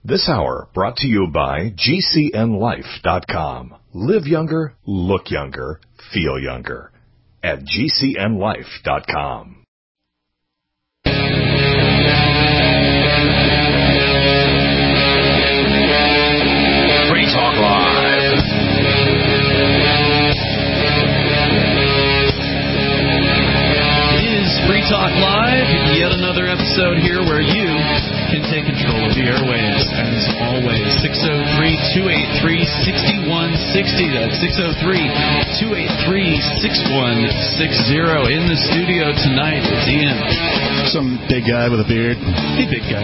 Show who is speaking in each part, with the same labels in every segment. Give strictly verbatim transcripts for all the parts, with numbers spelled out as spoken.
Speaker 1: This hour brought to you by G C N life dot com. Live younger, look younger, feel younger. At G C N life dot com. Free Talk Live.
Speaker 2: It is Free Talk Live, yet another episode here where you can take control of the airwaves. As always, six oh three, two eight three, six one six oh. That's six oh three, two eight three, six one six oh. In the studio tonight, it's Ian.
Speaker 3: Some big guy with a beard.
Speaker 2: Hey, big guy.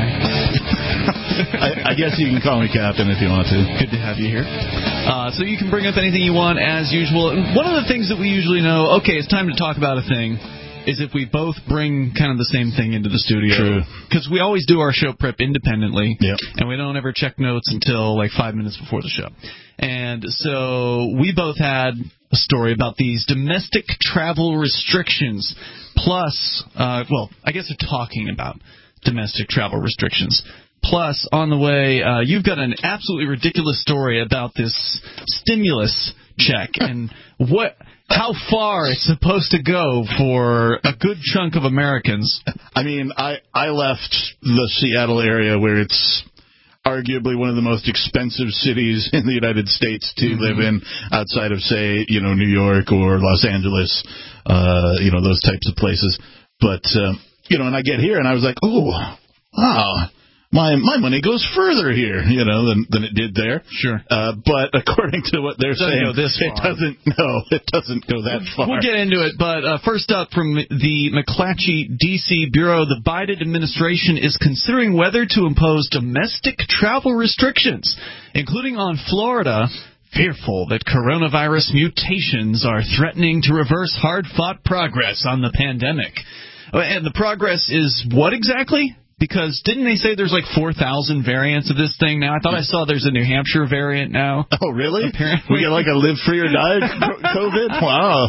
Speaker 3: I, I guess you can call me Captain if you want to.
Speaker 2: Good to have you here. Uh, so you can bring up anything you want as usual. And one of the things that we usually know, okay, it's time to talk about a thing, is if we both bring kind of the same thing into the studio.
Speaker 3: True.
Speaker 2: Because we always do our show prep independently.
Speaker 3: Yep.
Speaker 2: And we don't ever check notes until like five minutes before the show. And so we both had a story about these domestic travel restrictions. Plus, uh, well, I guess they're talking about domestic travel restrictions. Plus, on the way, uh, you've got an absolutely ridiculous story about this stimulus check and what, how far it's supposed to go for a good chunk of Americans.
Speaker 3: I mean, I, I left the Seattle area where it's arguably one of the most expensive cities in the United States to mm-hmm. live in, outside of, say, you know, New York or Los Angeles, uh, you know, those types of places. But, uh, you know, and I get here and I was like, oh, wow. My my money goes further here, you know, than than it did there.
Speaker 2: Sure.
Speaker 3: Uh, but according to what they're
Speaker 2: doesn't
Speaker 3: saying,
Speaker 2: go this far.
Speaker 3: it doesn't. No, it doesn't go that far.
Speaker 2: We'll get into it. But uh, first up, from the McClatchy D C Bureau, the Biden administration is considering whether to impose domestic travel restrictions, including on Florida, fearful that coronavirus mutations are threatening to reverse hard-fought progress on the pandemic. And the progress is what exactly? Because didn't they say there's like four thousand variants of this thing now? I thought I saw there's a New Hampshire variant now.
Speaker 3: Oh, really?
Speaker 2: Apparently.
Speaker 3: We got like a live free or die COVID? Wow.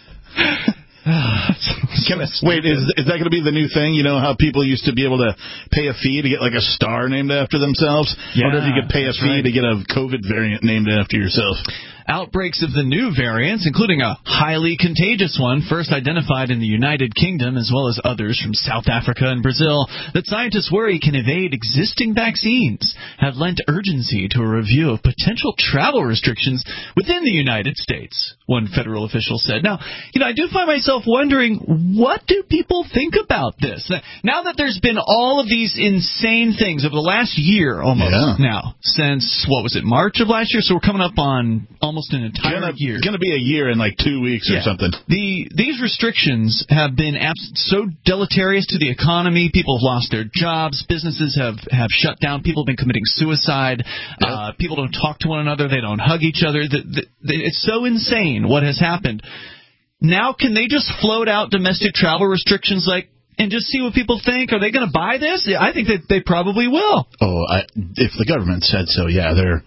Speaker 3: Can I, wait, is is that going to be the new thing? You know how people used to be able to pay a fee to get like a star named after themselves?
Speaker 2: Yeah,
Speaker 3: or if you could pay a fee
Speaker 2: right.
Speaker 3: to get a COVID variant named after yourself?
Speaker 2: Outbreaks of the new variants, including a highly contagious one first identified in the United Kingdom, as well as others from South Africa and Brazil, that scientists worry can evade existing vaccines, have lent urgency to a review of potential travel restrictions within the United States, one federal official said. Now, you know, I do find myself wondering, what do people think about this? Now that there's been all of these insane things over the last year almost
Speaker 3: yeah.
Speaker 2: now, since, what was it, March of last year? So we're coming up on almost an entire
Speaker 3: gonna,
Speaker 2: year.
Speaker 3: It's going to be a year in like two weeks
Speaker 2: yeah.
Speaker 3: or something.
Speaker 2: The These restrictions have been abs- so deleterious to the economy. People have lost their jobs. Businesses have, have shut down. People have been committing suicide. Yeah. Uh, people don't talk to one another. They don't hug each other. The, the, the, it's so insane what has happened. Now, can they just float out domestic travel restrictions like and just see what people think? Are they going to buy this? I think that they probably will.
Speaker 3: Oh, I, if the government said so, yeah, they're.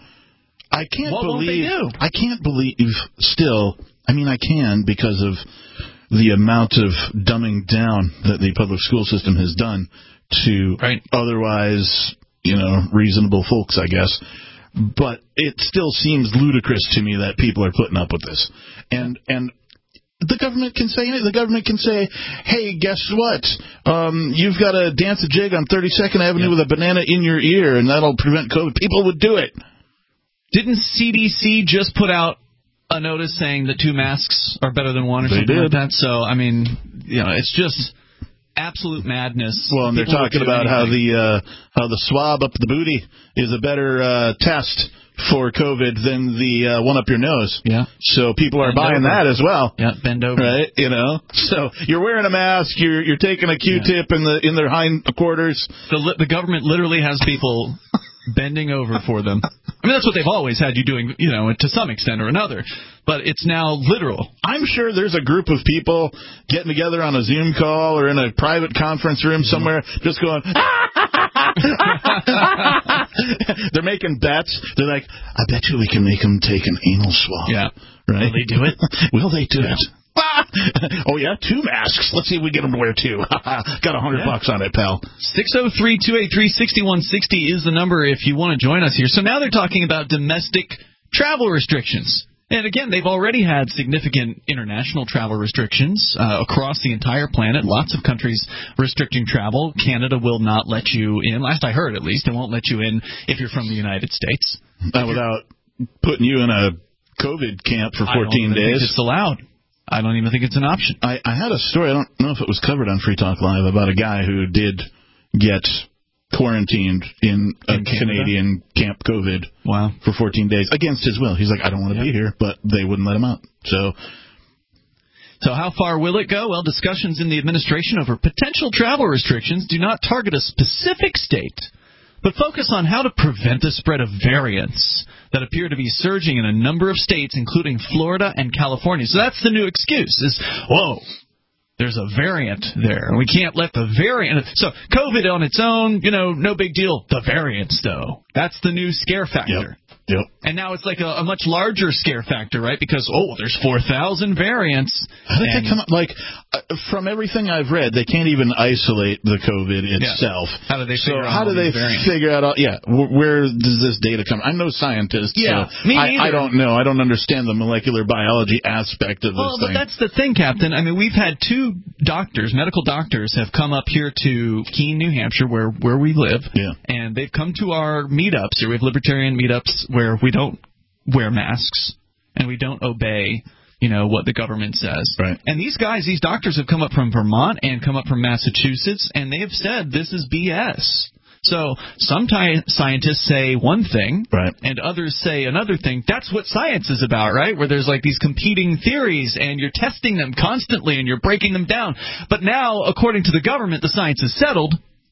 Speaker 3: I can't
Speaker 2: what
Speaker 3: believe.
Speaker 2: Won't they do?
Speaker 3: I can't believe. Still, I mean, I can because of the amount of dumbing down that the public school system has done to
Speaker 2: right.
Speaker 3: otherwise, you know, reasonable folks, I guess. But it still seems ludicrous to me that people are putting up with this, and and. The government can say the government can say, hey, guess what? Um, you've got to dance a jig on thirty-second Avenue yep. with a banana in your ear, and that'll prevent COVID. People would do it.
Speaker 2: Didn't C D C just put out a notice saying that two masks are better than one or
Speaker 3: they
Speaker 2: something
Speaker 3: did.
Speaker 2: like that? So, I mean, you know, it's just absolute madness.
Speaker 3: Well, and
Speaker 2: People
Speaker 3: they're talking about
Speaker 2: anything.
Speaker 3: how the uh, how the swab up the booty is a better uh, test for COVID than the uh, one up your nose.
Speaker 2: Yeah.
Speaker 3: So people are
Speaker 2: bend
Speaker 3: buying
Speaker 2: over.
Speaker 3: that as well.
Speaker 2: Yeah, bend over.
Speaker 3: Right, you know. So you're wearing a mask, you're you're taking a Q-tip yeah. in the in their hind quarters.
Speaker 2: The the government literally has people bending over for them. I mean, that's what they've always had you doing, you know, to some extent or another. But it's now literal.
Speaker 3: I'm sure there's a group of people getting together on a Zoom call or in a private conference room somewhere just going, they're making bets. They're like, I bet you we can make them take an anal swab.
Speaker 2: Yeah.
Speaker 3: Right?
Speaker 2: Will they do it?
Speaker 3: Will they do
Speaker 2: yeah.
Speaker 3: it? Oh, yeah? Two masks. Let's see if we get them to wear two. Got a hundred yeah. bucks on it, pal.
Speaker 2: six oh three, two eight three, six one six oh is the number if you want to join us here. So now they're talking about domestic travel restrictions. And again, they've already had significant international travel restrictions uh, across the entire planet. Lots of countries restricting travel. Canada will not let you in. Last I heard, at least, it won't let you in if you're from the United States.
Speaker 3: Uh, without putting you in a COVID camp for fourteen
Speaker 2: I don't
Speaker 3: days.
Speaker 2: Think it's allowed. I don't even think it's an option.
Speaker 3: I, I had a story, I don't know if it was covered on Free Talk Live, about a guy who did get quarantined in a in Canadian camp COVID
Speaker 2: wow.
Speaker 3: for fourteen days against his will. He's like, I don't want to yep. be here, but they wouldn't let him out. So
Speaker 2: So how far will it go? Well, discussions in the administration over potential travel restrictions do not target a specific state, but focus on how to prevent the spread of variants that appear to be surging in a number of states, including Florida and California. So that's the new excuse, is, whoa, there's a variant there, and we can't let the variant... So COVID on its own, you know, no big deal. The variants, though, that's the new scare factor.
Speaker 3: Yep. Yep.
Speaker 2: And now it's like a, a much larger scare factor, right? Because, oh, there's four thousand variants.
Speaker 3: How did they come up? Like, uh, from everything I've read, they can't even isolate the COVID itself.
Speaker 2: Yeah. How do they
Speaker 3: so
Speaker 2: figure out
Speaker 3: how do they
Speaker 2: variants?
Speaker 3: figure out, all, yeah, where does this data come? I'm no scientist,
Speaker 2: yeah,
Speaker 3: so
Speaker 2: me
Speaker 3: I, I don't know. I don't understand the molecular biology aspect of this
Speaker 2: well,
Speaker 3: thing.
Speaker 2: Well, but that's the thing, Captain. I mean, we've had two doctors, medical doctors, have come up here to Keene, New Hampshire, where, where we live,
Speaker 3: yeah.
Speaker 2: and they've come to our meetups. Here we have libertarian meetups where we don't wear masks and we don't obey, you know, what the government says.
Speaker 3: Right.
Speaker 2: And these guys, these doctors have come up from Vermont and come up from Massachusetts, and they have said this is B S. So some t- scientists say one thing,
Speaker 3: right,
Speaker 2: and others say another thing. That's what science is about, right? Where there's like these competing theories, and you're testing them constantly, and you're breaking them down. But now, according to the government, the science is settled.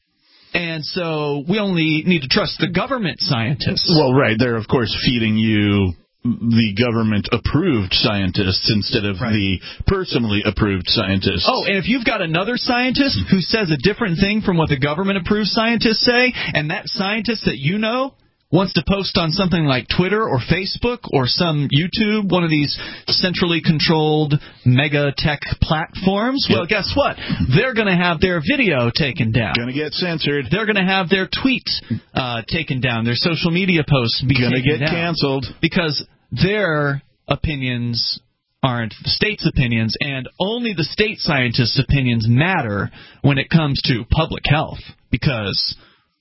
Speaker 2: And so we only need to trust the government scientists.
Speaker 3: Well, right. They're, of course, feeding you the government-approved scientists instead of right. the personally-approved scientists.
Speaker 2: Oh, and if you've got another scientist who says a different thing from what the government-approved scientists say, and that scientist that you know wants to post on something like Twitter or Facebook or some YouTube, one of these centrally controlled mega tech platforms, yep. well, guess what? They're going to have their video taken down.
Speaker 3: Going to get censored.
Speaker 2: They're going to have their tweets uh, taken down, their social media posts be
Speaker 3: Gonna
Speaker 2: taken down.
Speaker 3: Going to get canceled.
Speaker 2: Because their opinions aren't the state's opinions, and only the state scientists' opinions matter when it comes to public health. Because,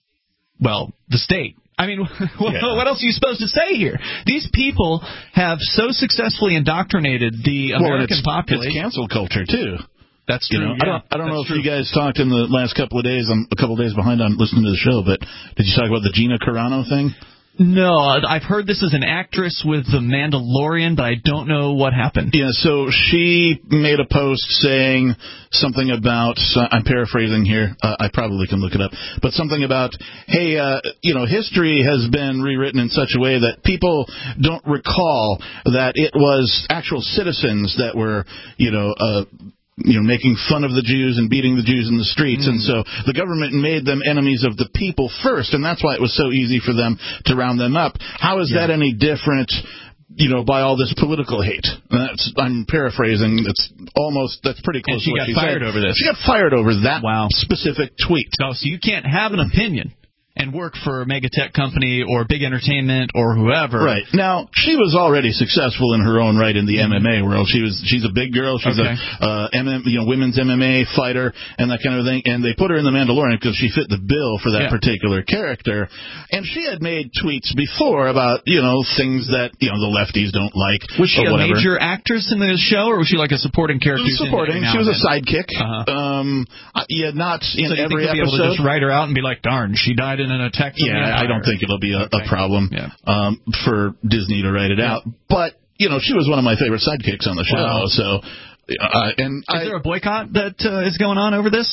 Speaker 2: well, the state... I mean, what,
Speaker 3: yeah.
Speaker 2: what else are you supposed to say here? These people have so successfully indoctrinated the American
Speaker 3: well, it's,
Speaker 2: population.
Speaker 3: It's cancel culture, too.
Speaker 2: That's true.
Speaker 3: You know,
Speaker 2: yeah,
Speaker 3: I don't, I don't know if
Speaker 2: true.
Speaker 3: you guys talked in the last couple of days. I'm a couple of days behind on listening to the show, but did you talk about the Gina Carano thing?
Speaker 2: No, I've heard this is an actress with The Mandalorian, but I don't know what happened.
Speaker 3: Yeah, so she made a post saying something about, uh, I'm paraphrasing here, uh, I probably can look it up, but something about, hey, uh, you know, history has been rewritten in such a way that people don't recall that it was actual citizens that were, you know, uh, you know, making fun of the Jews and beating the Jews in the streets. Mm. And so the government made them enemies of the people first, and that's why it was so easy for them to round them up. How is yeah. that any different, you know, by all this political hate? That's, I'm paraphrasing. It's almost, that's pretty close
Speaker 2: and she
Speaker 3: to what
Speaker 2: got
Speaker 3: she
Speaker 2: fired
Speaker 3: said.
Speaker 2: over this.
Speaker 3: She got fired over that
Speaker 2: wow.
Speaker 3: specific tweet.
Speaker 2: Oh, so you can't have an opinion and work for a megatech company or big entertainment or whoever.
Speaker 3: Right. Now, she was already successful in her own right in the mm-hmm. M M A world. She was she's a big girl. She's
Speaker 2: okay.
Speaker 3: a uh, M M, you know, women's M M A fighter and that kind of thing. And they put her in The Mandalorian because she fit the bill for that yeah. particular character. And she had made tweets before about, you know, things that, you know, the lefties don't like.
Speaker 2: Was she a
Speaker 3: whatever.
Speaker 2: major actress in the show, or was she like a supporting character?
Speaker 3: She was supporting. She was a sidekick.
Speaker 2: Uh-huh.
Speaker 3: Um, yeah, not in
Speaker 2: so
Speaker 3: every
Speaker 2: think
Speaker 3: episode.
Speaker 2: Be able to just write her out and be like, darn, she died in an attack.
Speaker 3: Yeah. I don't think it'll be a,
Speaker 2: okay.
Speaker 3: a problem
Speaker 2: yeah.
Speaker 3: um, for Disney to write it
Speaker 2: yeah.
Speaker 3: out. But, you know, she was one of my favorite sidekicks on the show.
Speaker 2: Wow.
Speaker 3: So, uh, and
Speaker 2: Is
Speaker 3: I,
Speaker 2: there a boycott that uh, is going on over this?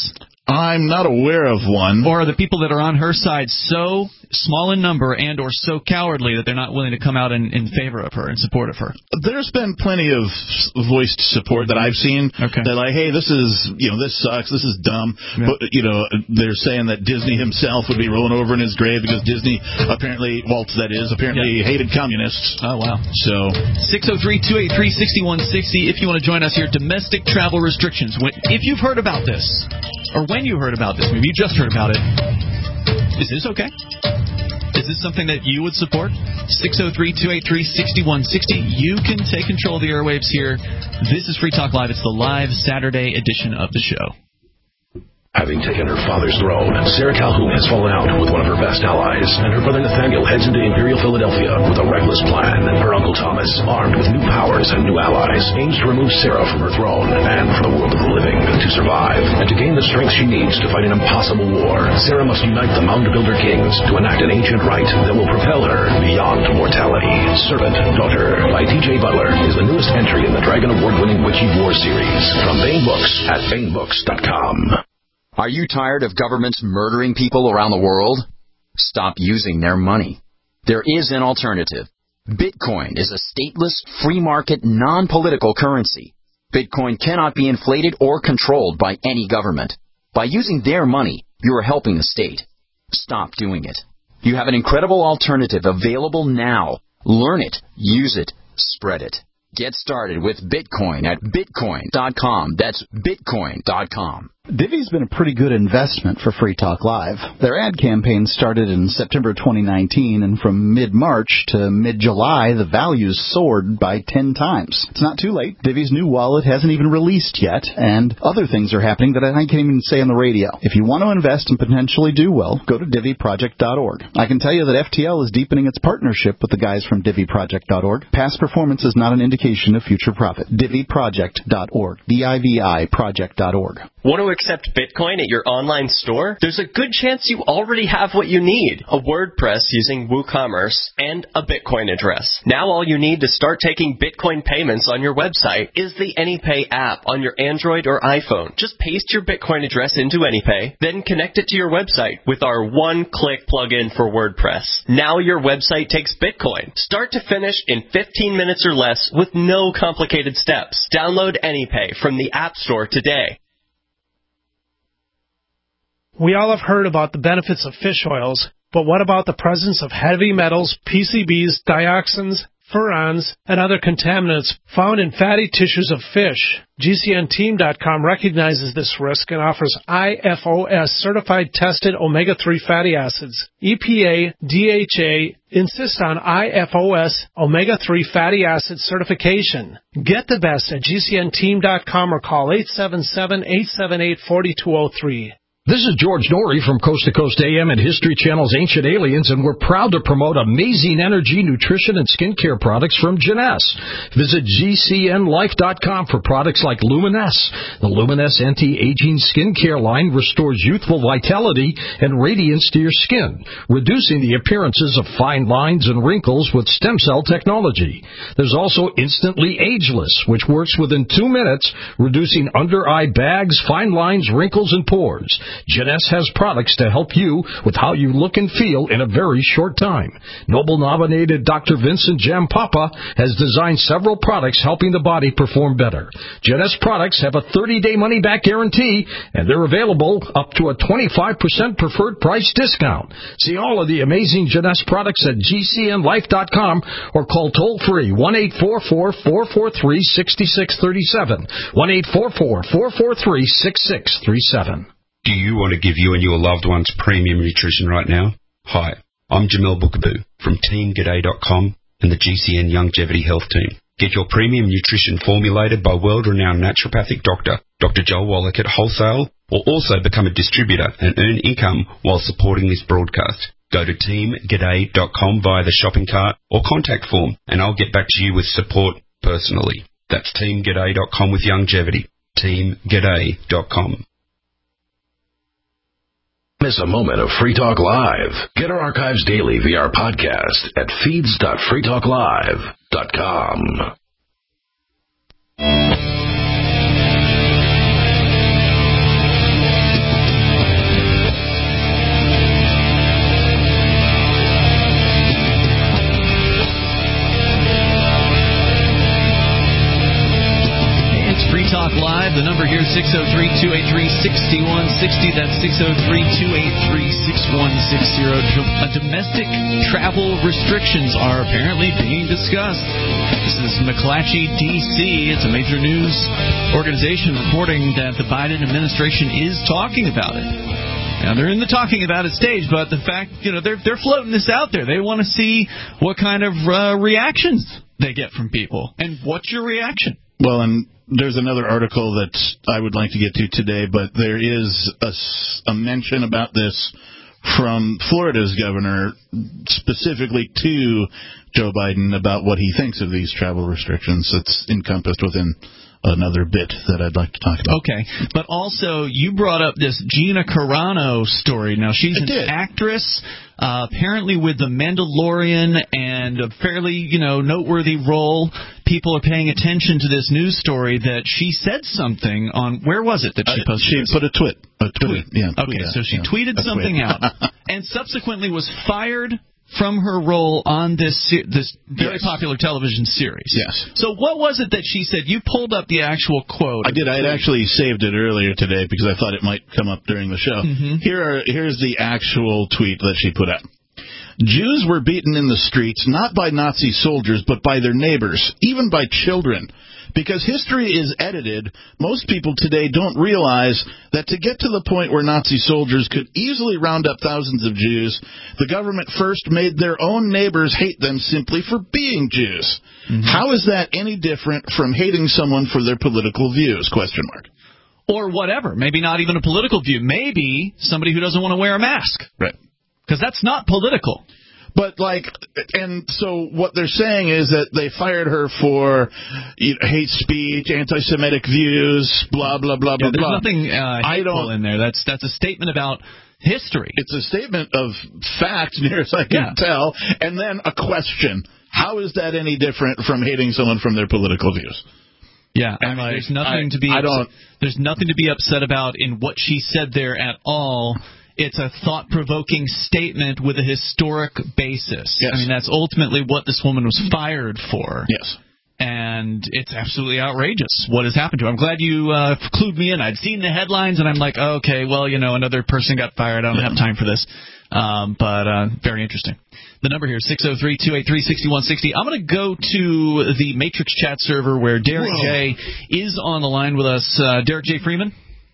Speaker 3: I'm not aware of one.
Speaker 2: Or are the people that are on her side so small in number and or so cowardly that they're not willing to come out in, in favor of her, in support of her?
Speaker 3: There's been plenty of voiced support that I've seen.
Speaker 2: Okay.
Speaker 3: They're like, hey, this is, you know, this sucks, this is dumb. Yeah. But, you know, they're saying that Disney himself would be rolling over in his grave because Disney apparently, Walt that is, apparently yeah. hated communists.
Speaker 2: Oh, wow.
Speaker 3: So
Speaker 2: six oh three, two eight three, six one six oh if you want to join us here. Domestic travel restrictions. If you've heard about this, or when you heard about this, maybe you just heard about it, is this okay? Is this something that you would support? six oh three, two eight three, six one six oh. You can take control of the airwaves here. This is Free Talk Live. It's the live Saturday edition of the show.
Speaker 4: Having taken her father's throne, Sarah Calhoun has fallen out with one of her best allies, and her brother Nathaniel heads into Imperial Philadelphia with a reckless plan. Her uncle Thomas, armed with new powers and new allies, aims to remove Sarah from her throne and from the world of the living. To survive, and to gain the strength she needs to fight an impossible war, Sarah must unite the Mound Builder Kings to enact an ancient rite that will propel her beyond mortality. Servant Daughter by T J Butler is the newest entry in the Dragon Award-winning Witchy War series from Baen Books at baen books dot com.
Speaker 5: Are you tired of governments murdering people around the world? Stop using their money. There is an alternative. Bitcoin is a stateless, free market, non-political currency. Bitcoin cannot be inflated or controlled by any government. By using their money, you are helping the state. Stop doing it. You have an incredible alternative available now. Learn it, use it, spread it. Get started with Bitcoin at bitcoin dot com. That's bitcoin dot com.
Speaker 6: Divvy's been a pretty good investment for Free Talk Live. Their ad campaign started in September twenty nineteen, and from mid-March to mid-July, the values soared by ten times. It's not too late. Divvy's new wallet hasn't even released yet, and other things are happening that I can't even say on the radio. If you want to invest and potentially do well, go to divvy project dot org. I can tell you that F T L is deepening its partnership with the guys from divvy project dot org. Past performance is not an indication of future profit. divvy project dot org. D I V I project dot org.
Speaker 7: Want to accept Bitcoin at your online store? There's a good chance you already have what you need. A WordPress using WooCommerce and a Bitcoin address. Now all you need to start taking Bitcoin payments on your website is the AnyPay app on your Android or iPhone. Just paste your Bitcoin address into AnyPay, then connect it to your website with our one-click plugin for WordPress. Now your website takes Bitcoin, start to finish in fifteen minutes or less with no complicated steps. Download AnyPay from the App Store today.
Speaker 8: We all have heard about the benefits of fish oils, but what about the presence of heavy metals, P C Bs, dioxins, furans, and other contaminants found in fatty tissues of fish? G C N team dot com recognizes this risk and offers I F O S certified tested omega three fatty acids. E P A, D H A insist on I F O S omega three fatty acid certification. Get the best at G C N team dot com or call eight seven seven, eight seven eight, four two zero three.
Speaker 9: This is George Norrie from Coast to Coast A M and History Channel's Ancient Aliens, and we're proud to promote amazing energy, nutrition, and skincare products from Jeunesse. Visit G C N life dot com for products like Luminesse. The Luminesse anti-aging skincare line restores youthful vitality and radiance to your skin, reducing the appearances of fine lines and wrinkles with stem cell technology. There's also Instantly Ageless, which works within two minutes, reducing under-eye bags, fine lines, wrinkles, and pores. Jeunesse has products to help you with how you look and feel in a very short time. Nobel-nominated Doctor Vincent Jampapa has designed several products helping the body perform better. Jeunesse products have a thirty-day money-back guarantee, and they're available up to a twenty-five percent preferred price discount. See all of the amazing Jeunesse products at G C N life dot com or call toll-free one eight four four, four four three, six six three seven, one eight four four, four four three, six six three seven.
Speaker 10: Do you want to give you and your loved ones premium nutrition right now? Hi, I'm Jamel Bookaboo from team g'day dot com and the G C N Longevity Health Team. Get your premium nutrition formulated by world-renowned naturopathic doctor, Doctor Joel Wallach at wholesale, or also become a distributor and earn income while supporting this broadcast. Go to team g'day dot com via the shopping cart or contact form, and I'll get back to you with support personally. That's team g'day dot com with longevity. team g'day dot com.
Speaker 4: Miss a moment of Free Talk Live. Get our archives daily via our podcast at feeds dot free talk live dot com.
Speaker 2: The number here, six oh three, two eight three, six one six oh. That's six oh three, two eight three, six one six oh. Uh, domestic travel restrictions are apparently being discussed. This is McClatchy, D C It's a major news organization reporting that the Biden administration is talking about it. Now, they're in the talking about it stage, but the fact, you know, they're they're floating this out there. They want to see what kind of uh, reactions they get from people. And what's your reaction?
Speaker 3: Well, and there's another article that I would like to get to today, but there is a, a mention about this from Florida's governor, specifically to Joe Biden, about what he thinks of these travel restrictions. It's encompassed within another bit that I'd like to talk about.
Speaker 2: Okay, but also you brought up this Gina Carano story. Now, she's
Speaker 3: I
Speaker 2: an
Speaker 3: did.
Speaker 2: actress, uh, apparently with The Mandalorian, and a fairly, you know, noteworthy role. People are paying attention to this news story that she said something on, where was it that she
Speaker 3: uh,
Speaker 2: posted
Speaker 3: She
Speaker 2: this?
Speaker 3: put a twit. A tweet. Yeah,
Speaker 2: okay,
Speaker 3: tweet
Speaker 2: so she
Speaker 3: yeah.
Speaker 2: tweeted
Speaker 3: a
Speaker 2: something
Speaker 3: tweet.
Speaker 2: out, and subsequently was fired from her role on this se- this very
Speaker 3: yes.
Speaker 2: popular television series.
Speaker 3: Yes.
Speaker 2: So what was it that she said? You pulled up the actual quote.
Speaker 3: I did. I had actually saved it earlier today because I thought it might come up during the show.
Speaker 2: Mm-hmm.
Speaker 3: Here are here's the actual tweet that she put out. Jews were beaten in the streets not by Nazi soldiers but by their neighbors, even by children. Because history is edited, most people today don't realize that to get to the point where Nazi soldiers could easily round up thousands of Jews, the government first made their own neighbors hate them simply for being Jews. Mm-hmm. How is that any different from hating someone for their political views? Question mark.
Speaker 2: Or whatever. Maybe not even a political view. Maybe somebody who doesn't want to wear a mask.
Speaker 3: Right.
Speaker 2: Because that's not political.
Speaker 3: But, like, and so what they're saying is that they fired her for you know, hate speech, anti-Semitic views, blah, blah, blah,
Speaker 2: yeah,
Speaker 3: blah,
Speaker 2: there's
Speaker 3: blah.
Speaker 2: There's nothing uh,
Speaker 3: I
Speaker 2: hateful
Speaker 3: don't,
Speaker 2: in there. That's that's a statement about history.
Speaker 3: It's a statement of fact, near as I can
Speaker 2: yeah.
Speaker 3: tell, and then a question. How is that any different from hating someone from their political views?
Speaker 2: Yeah, I mean,
Speaker 3: like,
Speaker 2: there's nothing
Speaker 3: I,
Speaker 2: to be
Speaker 3: I don't,
Speaker 2: there's nothing to be upset about in what she said there at all. It's a thought-provoking statement with a historic basis.
Speaker 3: Yes.
Speaker 2: I mean, that's ultimately what this woman was fired for.
Speaker 3: Yes.
Speaker 2: And it's absolutely outrageous what has happened to her. I'm glad you uh, clued me in. I'd seen the headlines, and I'm like, oh, okay, well, you know, another person got fired. I don't yeah. have time for this. Um, but uh, very interesting. The number here is six oh three, two eight three, six one six oh. I'm going to go to the Matrix chat server where Derek Whoa. J. is on the line with us. Uh, Derek J. Freeman?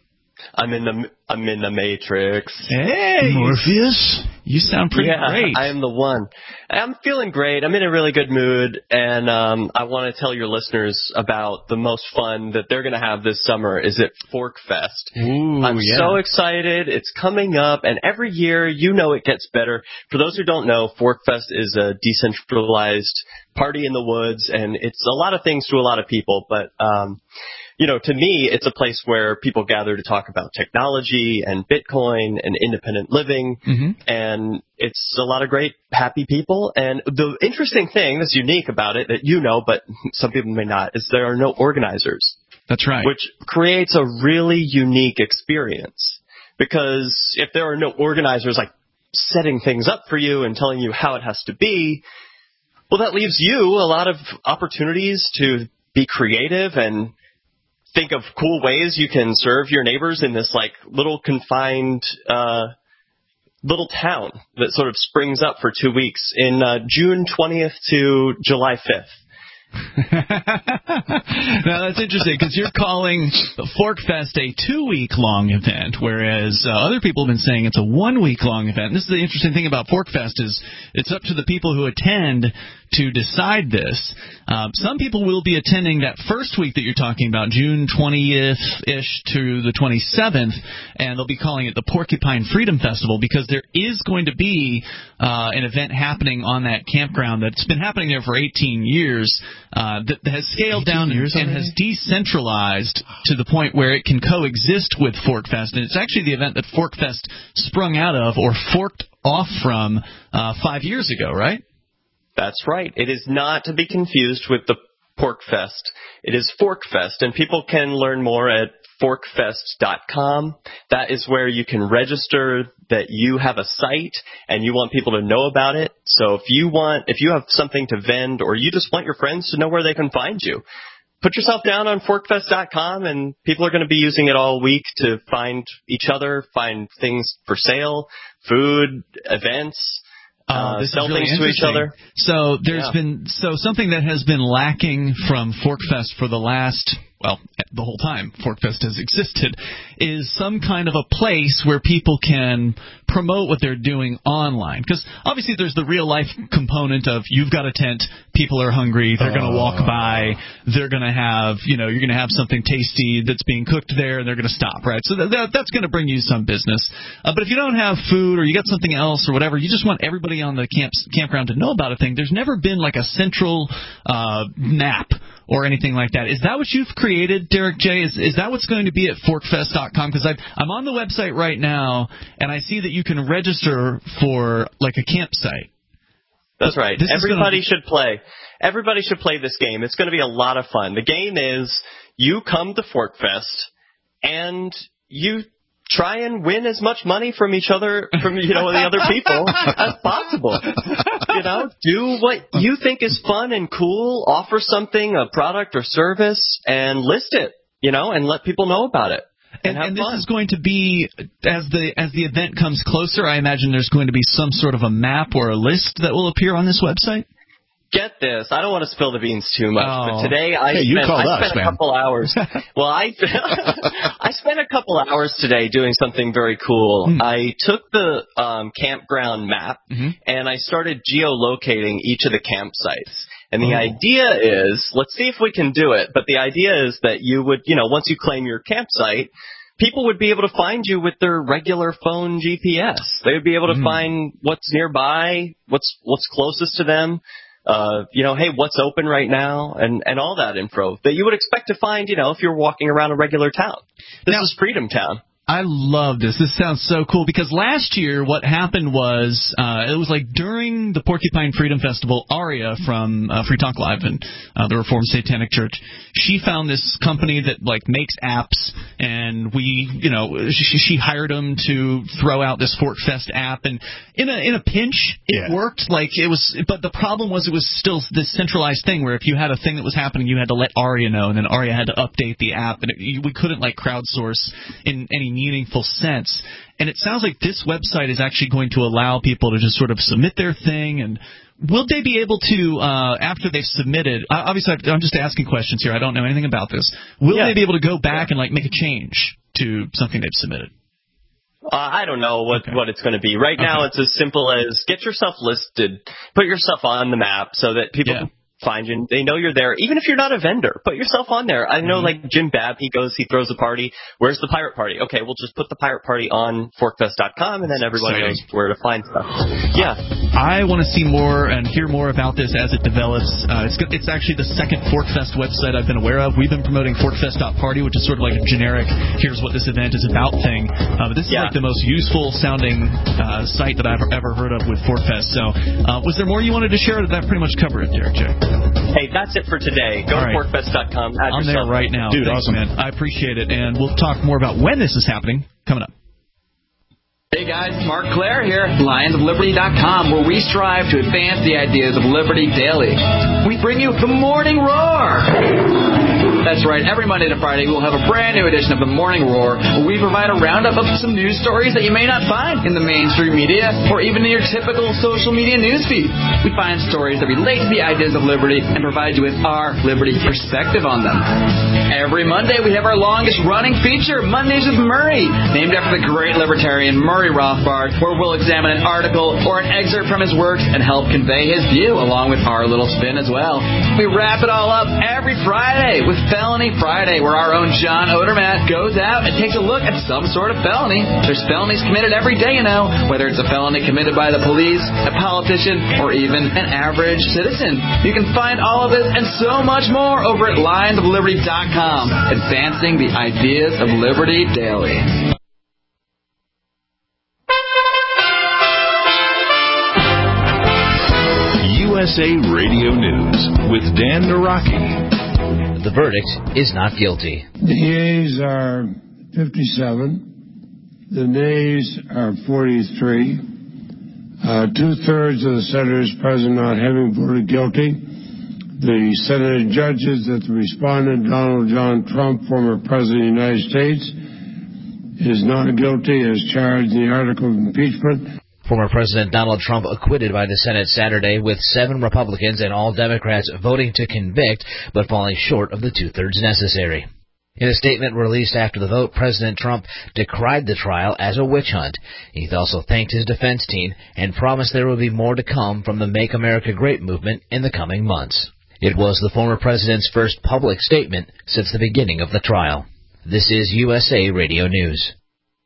Speaker 7: I'm in the I'm in the Matrix.
Speaker 2: Hey,
Speaker 3: Morpheus,
Speaker 2: you sound pretty
Speaker 7: yeah,
Speaker 2: great.
Speaker 7: I am the one. I'm feeling great. I'm in a really good mood, and um, I want to tell your listeners about the most fun that they're going to have this summer is at Fork Fest.
Speaker 2: Ooh,
Speaker 7: I'm
Speaker 2: yeah.
Speaker 7: so excited. It's coming up, and every year, you know, it gets better. For those who don't know, Fork Fest is a decentralized party in the woods, and it's a lot of things to a lot of people, but um, you know, to me, it's a place where people gather to talk about technology and Bitcoin and independent living,
Speaker 2: mm-hmm.
Speaker 7: and it's a lot of great, happy people. And the interesting thing that's unique about it that you know, but some people may not, is there are no organizers.
Speaker 2: That's right.
Speaker 7: Which creates a really unique experience. Because if there are no organizers, like, setting things up for you and telling you how it has to be, well, that leaves you a lot of opportunities to be creative and think of cool ways you can serve your neighbors in this, like, little confined uh little town that sort of springs up for two weeks in uh, June twentieth to July fifth.
Speaker 2: Now, that's interesting because you're calling Fork Fest a two-week-long event, whereas uh, other people have been saying it's a one-week-long event. And this is the interesting thing about Fork Fest is it's up to the people who attend to decide this. Um, some people will be attending that first week that you're talking about, June twentieth-ish to the twenty-seventh, and they'll be calling it the Porcupine Freedom Festival because there is going to be uh, an event happening on that campground that's been happening there for eighteen years. Uh, that has scaled down and, and has decentralized to the point where it can coexist with Fork Fest. And it's actually the event that Fork Fest sprung out of or forked off from uh, five years ago, right?
Speaker 7: That's right. It is not to be confused with the Pork Fest. It is Fork Fest, and people can learn more at fork fest dot com. That is where you can register that you have a site and you want people to know about it. So if you want, if you have something to vend or you just want your friends to know where they can find you, put yourself down on forkfest dot com, and people are going to be using it all week to find each other, find things for sale, food, events. Uh,
Speaker 2: Uh, this
Speaker 7: sell
Speaker 2: is really
Speaker 7: things to each other.
Speaker 2: So there's
Speaker 7: Yeah.
Speaker 2: been so something that has been lacking from Forkfest for the last, well, the whole time Forkfest has existed, is some kind of a place where people can promote what they're doing online. Because obviously there's the real life component of you've got a tent, people are hungry, they're going to walk by, they're going to have, you know, you're going to have something tasty that's being cooked there, and they're going to stop, right? So that, that, that's going to bring you some business. Uh, but if you don't have food or you got something else or whatever, you just want everybody on the camp, campground to know about a thing. There's never been like a central uh, map or anything like that. Is that what you've created, Derek J? Is, is that what's going to be at forkfest dot com? Because I'm on the website right now, and I see that you can register for like a campsite.
Speaker 7: That's right.
Speaker 2: This
Speaker 7: Everybody
Speaker 2: gonna...
Speaker 7: should play. Everybody should play this game. It's going to be a lot of fun. The game is you come to Forkfest, and you try and win as much money from each other, from you know the other people as possible. You know, do what you think is fun and cool. Offer something, a product or service, and list it. You know, and let people know about it. And,
Speaker 2: And, and this
Speaker 7: fun.
Speaker 2: is going to be, as the as the event comes closer, I imagine there's going to be some sort of a map or a list that will appear on this website?
Speaker 7: Get this. I don't want to spill the beans too much,
Speaker 2: Oh.
Speaker 7: but today I
Speaker 3: Hey, you
Speaker 7: spent,
Speaker 3: called
Speaker 7: I
Speaker 3: us,
Speaker 7: spent
Speaker 3: man.
Speaker 7: a couple hours. Well, I I spent a couple hours today doing something very cool.
Speaker 2: Hmm.
Speaker 7: I took the um, campground map
Speaker 2: Mm-hmm.
Speaker 7: and I started geolocating each of the campsites. And the
Speaker 2: Oh.
Speaker 7: idea is, let's see if we can do it, but the idea is that you would, you know, once you claim your campsite, people would be able to find you with their regular phone G P S. They would be able to
Speaker 2: Mm.
Speaker 7: find what's nearby, what's what's closest to them. Uh, you know, hey, what's open right now, and, and all that info that you would expect to find, you know, if you're walking around a regular town. This
Speaker 2: Now-
Speaker 7: is Freedom Town.
Speaker 2: I love this. This sounds so cool because last year what happened was uh, it was like during the Porcupine Freedom Festival, Aria from uh, Free Talk Live and uh, the Reformed Satanic Church, she found this company that like makes apps, and we, you know, she, she hired them to throw out this Forkfest app, and in a in a pinch it
Speaker 3: Yeah.
Speaker 2: worked. Like it was, but the problem was it was still this centralized thing where if you had a thing that was happening, you had to let Aria know, and then Aria had to update the app, and it, we couldn't like crowdsource in any meaningful sense. And it sounds like this website is actually going to allow people to just sort of submit their thing. And will they be able to, uh, after they've submitted, uh, obviously I'm just asking questions here, I don't know anything about this, will
Speaker 7: Yeah.
Speaker 2: they be able to go back and like make a change to something they've submitted?
Speaker 7: Uh, I don't know what,
Speaker 2: Okay.
Speaker 7: what it's going to be. Right now,
Speaker 2: Okay.
Speaker 7: it's as simple as get yourself listed, put yourself on the map so that people
Speaker 2: Yeah.
Speaker 7: can find you. They know you're there. Even if you're not a vendor, put yourself on there. I know,
Speaker 2: Mm-hmm.
Speaker 7: like Jim Babb, he goes, he throws a party. Where's the pirate party? Okay, we'll just put the pirate party on forkfest dot com, and then everyone
Speaker 2: Exciting.
Speaker 7: knows where to find stuff. Yeah.
Speaker 2: I want to see more and hear more about this as it develops. Uh, it's, it's actually the second Forkfest website I've been aware of. We've been promoting forkfest dot party, which is sort of like a generic, here's what this event is about thing. Uh, but this is
Speaker 7: Yeah.
Speaker 2: like the most useful sounding uh, site that I've ever heard of with Forkfest. So uh, was there more you wanted to share, or did that pretty much cover it, Derek J?
Speaker 7: Hey, that's it for today. Go
Speaker 2: All
Speaker 7: to
Speaker 2: right.
Speaker 7: forkfest dot com. Add
Speaker 2: I'm there
Speaker 7: yourself.
Speaker 2: right now.
Speaker 3: Dude,
Speaker 2: Thanks,
Speaker 3: awesome.
Speaker 2: man. I appreciate it. And we'll talk more about when this is happening coming up.
Speaker 11: Hey guys, Mark Claire here, lions of liberty dot com, where we strive to advance the ideas of liberty daily. We bring you the Morning Roar. That's right, every Monday to Friday we'll have a brand new edition of the Morning Roar, where we provide a roundup of some news stories that you may not find in the mainstream media or even in your typical social media newsfeed. We find stories that relate to the ideas of liberty and provide you with our liberty perspective on them. Every Monday we have our longest running feature, Mondays with Murray, named after the great libertarian Murray Rothbard, where we'll examine an article or an excerpt from his works and help convey his view along with our little spin as well. We wrap it all up every Friday with Felony Friday, where our own John Odermatt goes out and takes a look at some sort of felony. There's felonies committed every day, you know, whether it's a felony committed by the police, a politician, or even an average citizen. You can find all of this and so much more over at lions of liberty dot com, advancing the ideas of liberty daily.
Speaker 1: U S A Radio News with Dan Naraki.
Speaker 12: The verdict is not guilty.
Speaker 13: The yeas are fifty-seven. The nays are forty-three. Uh, two-thirds of the senators present not having voted guilty. The Senate judges that the respondent, Donald John Trump, former President of the United States, is not guilty as charged in the article of impeachment.
Speaker 12: Former President Donald Trump acquitted by the Senate Saturday, with seven Republicans and all Democrats voting to convict, but falling short of the two-thirds necessary. In a statement released after the vote, President Trump decried the trial as a witch hunt. He also thanked his defense team and promised there will be more to come from the Make America Great movement in the coming months. It was the former president's first public statement since the beginning of the trial. This is U S A Radio News.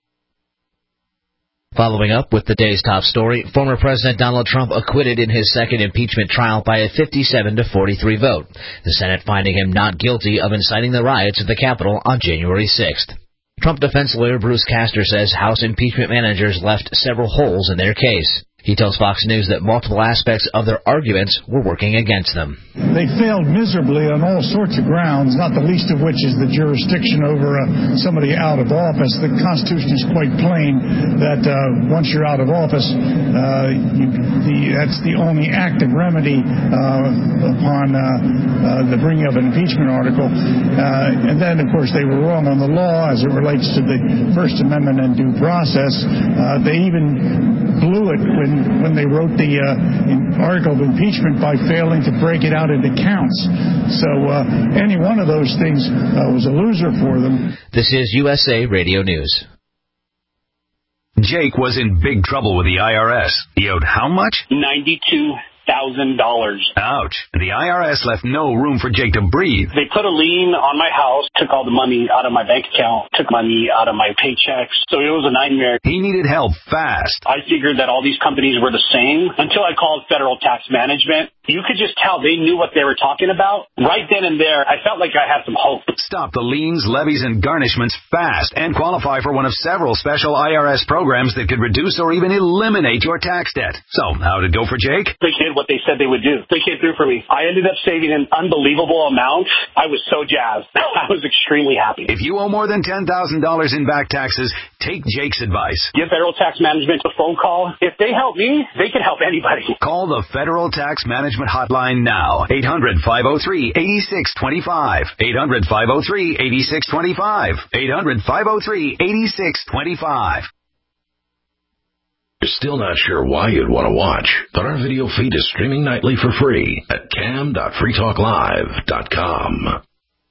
Speaker 12: Following up with the day's top story, former President Donald Trump acquitted in his second impeachment trial by a fifty-seven to forty-three vote, the Senate finding him not guilty of inciting the riots at the Capitol on January sixth. Trump defense lawyer Bruce Castor says House impeachment managers left several holes in their case. He tells Fox News that multiple aspects of their arguments were working against them.
Speaker 14: They failed miserably on all sorts of grounds, not the least of which is the jurisdiction over uh, somebody out of office. The Constitution is quite plain that uh, once you're out of office, uh, you, the, that's the only active remedy uh, upon uh, uh, the bringing of an impeachment article. Uh, and then, of course, they were wrong on the law as it relates to the First Amendment and due process. Uh, they even blew it when when they wrote the uh, article of impeachment by failing to break it out into counts. So uh, any one of those things uh, was a loser for them.
Speaker 12: This is U S A Radio News.
Speaker 15: Jake was in big trouble with the I R S. He owed how much?
Speaker 16: ninety-two thousand dollars.
Speaker 15: Ouch. The I R S left no room for Jake to breathe.
Speaker 16: They put a lien on my house, took all the money out of my bank account, took money out of my paychecks. So it was a nightmare.
Speaker 15: He needed help fast.
Speaker 16: I figured that all these companies were the same until I called Federal Tax Management. You could just tell they knew what they were talking about. Right then and there, I felt like I had some hope.
Speaker 15: Stop the liens, levies, and garnishments fast and qualify for one of several special I R S programs that could reduce or even eliminate your tax debt. So, how'd it go for Jake?
Speaker 16: They did what they said they would do. They came through for me. I ended up saving an unbelievable amount. I was so jazzed. I was extremely happy.
Speaker 15: If you owe more than ten thousand dollars in back taxes, take Jake's advice.
Speaker 16: Give Federal Tax Management a phone call. If they help me, they can help anybody.
Speaker 15: Call the Federal Tax Management Hotline now. eight hundred, five oh three, eight six two five. eight hundred, five oh three, eight six two five. eight hundred, five oh three, eight six two five.
Speaker 4: You're still not sure why you'd want to watch, but our video feed is streaming nightly for free at cam dot free talk live dot com.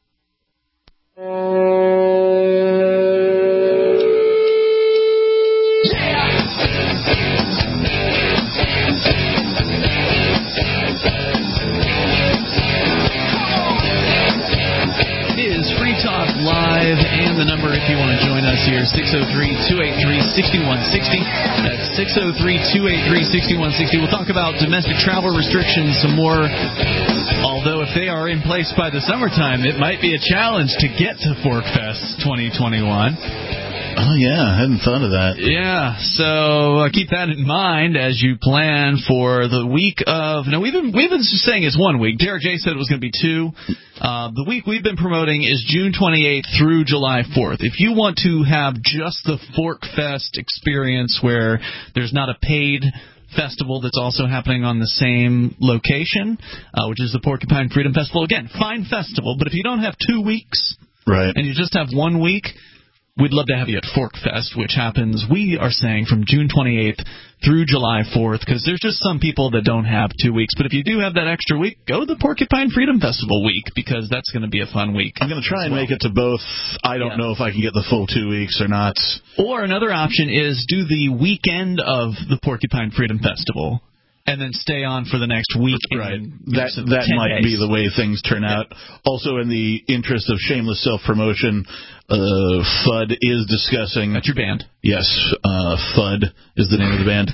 Speaker 2: Live, and the number if you want to join us here, six oh three, two eight three, six one six oh. That's six oh three, two eight three, six one six oh. We'll talk about domestic travel restrictions some more, although if they are in place by the summertime, it might be a challenge to get to ForkFest twenty twenty-one.
Speaker 3: Oh, yeah, I hadn't thought of that.
Speaker 2: Yeah, so uh, keep that in mind as you plan for the week of... No, we've been, we've been saying it's one week. Derek J said it was going to be two. Uh, the week we've been promoting is June twenty-eighth through July fourth. If you want to have just the ForkFest experience where there's not a paid festival that's also happening on the same location, uh, which is the Porcupine Freedom Festival, again, fine festival, but if you don't have two weeks
Speaker 3: right,
Speaker 2: and you just have one week... We'd love to have you at ForkFest, which happens, we are saying, from June twenty-eighth through July fourth, because there's just some people that don't have two weeks. But if you do have that extra week, go to the Porcupine Freedom Festival week, because that's going to be a fun week.
Speaker 3: I'm going to try and
Speaker 2: well.
Speaker 3: make it to both. I don't yeah. know if I can get the full two weeks or not.
Speaker 2: Or another option is do the weekend of the Porcupine Freedom Festival, and then stay on for the next week.
Speaker 3: Right. That that might
Speaker 2: days.
Speaker 3: be the way things turn out. Also, in the interest of shameless self-promotion, uh, F U D is discussing...
Speaker 2: That's your band.
Speaker 3: Yes, uh, F U D is the name of the band.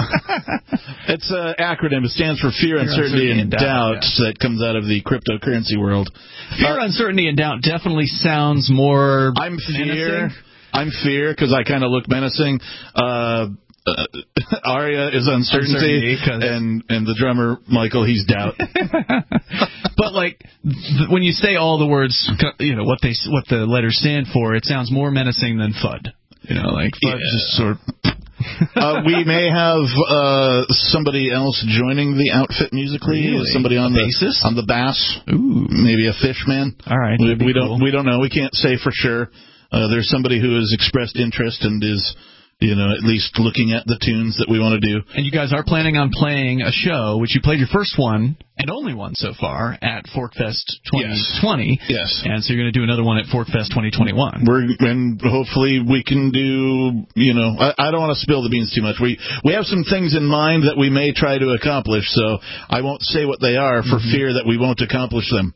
Speaker 3: It's an acronym. It stands for Fear, Fear Uncertainty, Uncertainty, and Doubt, yeah. that comes out of the cryptocurrency world.
Speaker 2: Fear, uh, Uncertainty, and Doubt definitely sounds more
Speaker 3: I'm Fear.
Speaker 2: menacing.
Speaker 3: I'm Fear, because I kind of look menacing. Uh... Uh, Aria is uncertainty, uncertainty and and the drummer Michael, he's doubt.
Speaker 2: But like th- when you say all the words, you know what they what the letters stand for, it sounds more menacing than F U D. You know, like F U D
Speaker 3: yeah.
Speaker 2: just sort of
Speaker 3: uh, we may have uh, somebody else joining the outfit musically.
Speaker 2: Really?
Speaker 3: Somebody on
Speaker 2: a
Speaker 3: the
Speaker 2: bassist?
Speaker 3: on the bass.
Speaker 2: Ooh,
Speaker 3: maybe a fish man.
Speaker 2: All right,
Speaker 3: we, we don't
Speaker 2: cool.
Speaker 3: we don't know. We can't say for sure. Uh, there's somebody who has expressed interest and is, you know, at least looking at the tunes that we want to do.
Speaker 2: And you guys are planning on playing a show, which you played your first one and only one so far at Forkfest twenty twenty.
Speaker 3: Yes.
Speaker 2: And so you're going to do another one at Forkfest twenty twenty-one.
Speaker 3: We're and hopefully we can do, you know, I, I don't want to spill the beans too much. We we have some things in mind that we may try to accomplish, so I won't say what they are for mm-hmm. fear that we won't accomplish them.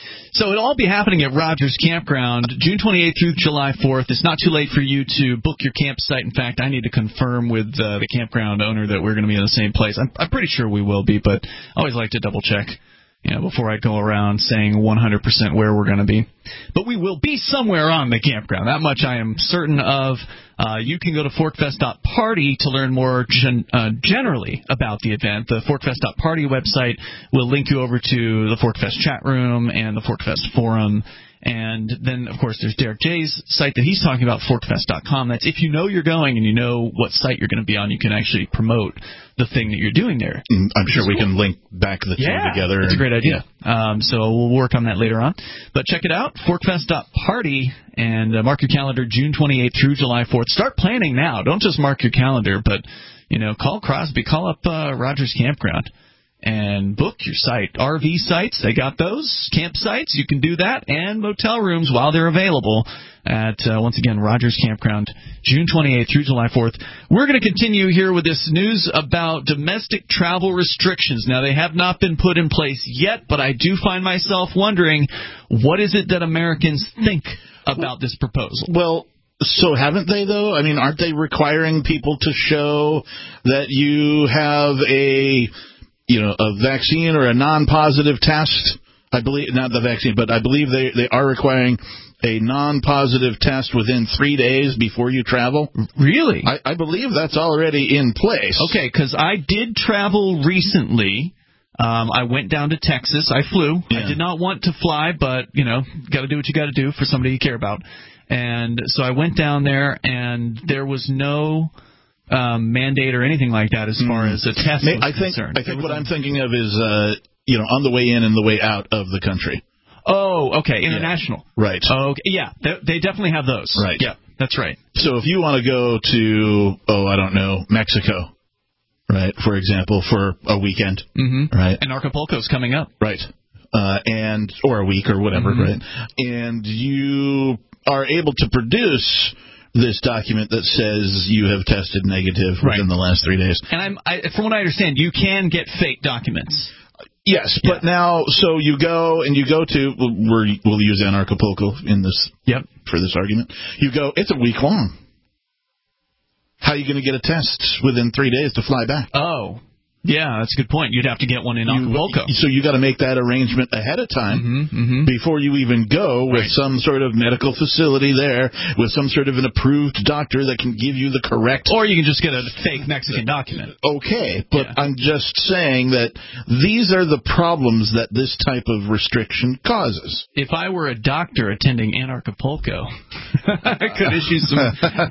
Speaker 2: So it'll all be happening at Rogers Campground, June twenty-eighth through July fourth. It's not too late for you to book your campsite. In fact, I need to confirm with uh, the campground owner that we're going to be in the same place. I'm, I'm pretty sure we will be, but I always like to double check, you know, before I go around saying one hundred percent where we're going to be. But we will be somewhere on the campground. That much I am certain of. Uh, you can go to forkfest dot party to learn more gen- uh, generally about the event. The forkfest dot party website will link you over to the Forkfest chat room and the Forkfest forum. And then, of course, there's Derek J's site that he's talking about, forkfest dot com. That's if you know you're going and you know what site you're going to be on, you can actually promote the thing that you're doing there.
Speaker 3: I'm sure we cool. can link back the two
Speaker 2: yeah,
Speaker 3: together.
Speaker 2: That's a great idea. Yeah. Um, so we'll work on that later on. But check it out, forkfest dot party, and uh, mark your calendar June twenty-eighth through July fourth. Start planning now. Don't just mark your calendar, but, you know, call Crosby, call up uh, Rogers Campground, and book your site. R V sites, they got those. Campsites, you can do that. And motel rooms while they're available at, uh, once again, Rogers Campground, June twenty-eighth through July fourth. We're going to continue here with this news about domestic travel restrictions. Now, they have not been put in place yet, but I do find myself wondering, what is it that Americans think about this proposal?
Speaker 3: Well, so haven't they, though? I mean, aren't they requiring people to show that you have a... you know, a vaccine or a non-positive test? I believe, not the vaccine, but I believe they, they are requiring a non-positive test within three days before you travel.
Speaker 2: Really?
Speaker 3: I, I believe that's already in place.
Speaker 2: Okay, because I did travel recently. Um, I went down to Texas. I flew. Yeah. I did not want to fly, but, you know, got to do what you got to do for somebody you care about. And so I went down there, and there was no... Um, mandate or anything like that as far mm. as a test was
Speaker 3: I think,
Speaker 2: concerned.
Speaker 3: I think what I'm thinking of is, uh, you know, on the way in and the way out of the country.
Speaker 2: Oh, okay, international.
Speaker 3: Yeah. Right.
Speaker 2: Oh, okay. Yeah, they, they definitely have those.
Speaker 3: Right.
Speaker 2: Yeah, that's right.
Speaker 3: So if you want to go to, oh, I don't know, Mexico, right, for example, for a weekend,
Speaker 2: mm-hmm.
Speaker 3: right?
Speaker 2: And Acapulco's coming up.
Speaker 3: Right. Uh, and or a week or whatever,
Speaker 2: mm-hmm.
Speaker 3: right? And you are able to produce this document that says you have tested negative within
Speaker 2: right.
Speaker 3: the last three days.
Speaker 2: And I'm, I, from what I understand, you can get fake documents.
Speaker 3: Yes,
Speaker 2: yeah.
Speaker 3: but now, so you go and you go to, we're, we'll use Anarchapulco in this
Speaker 2: yep.
Speaker 3: for this argument. You go, it's a week long. How are you going to get a test within three days to fly back?
Speaker 2: Oh, yeah, that's a good point. You'd have to get one in Acapulco.
Speaker 3: You, so you got to make that arrangement ahead of time
Speaker 2: mm-hmm, mm-hmm.
Speaker 3: before you even go with
Speaker 2: right.
Speaker 3: some sort of medical facility there with some sort of an approved doctor that can give you the correct...
Speaker 2: Or you can just get a fake Mexican document.
Speaker 3: Okay, but
Speaker 2: yeah.
Speaker 3: I'm just saying that these are the problems that this type of restriction causes.
Speaker 2: If I were a doctor attending Anarchapulco, I could issue some...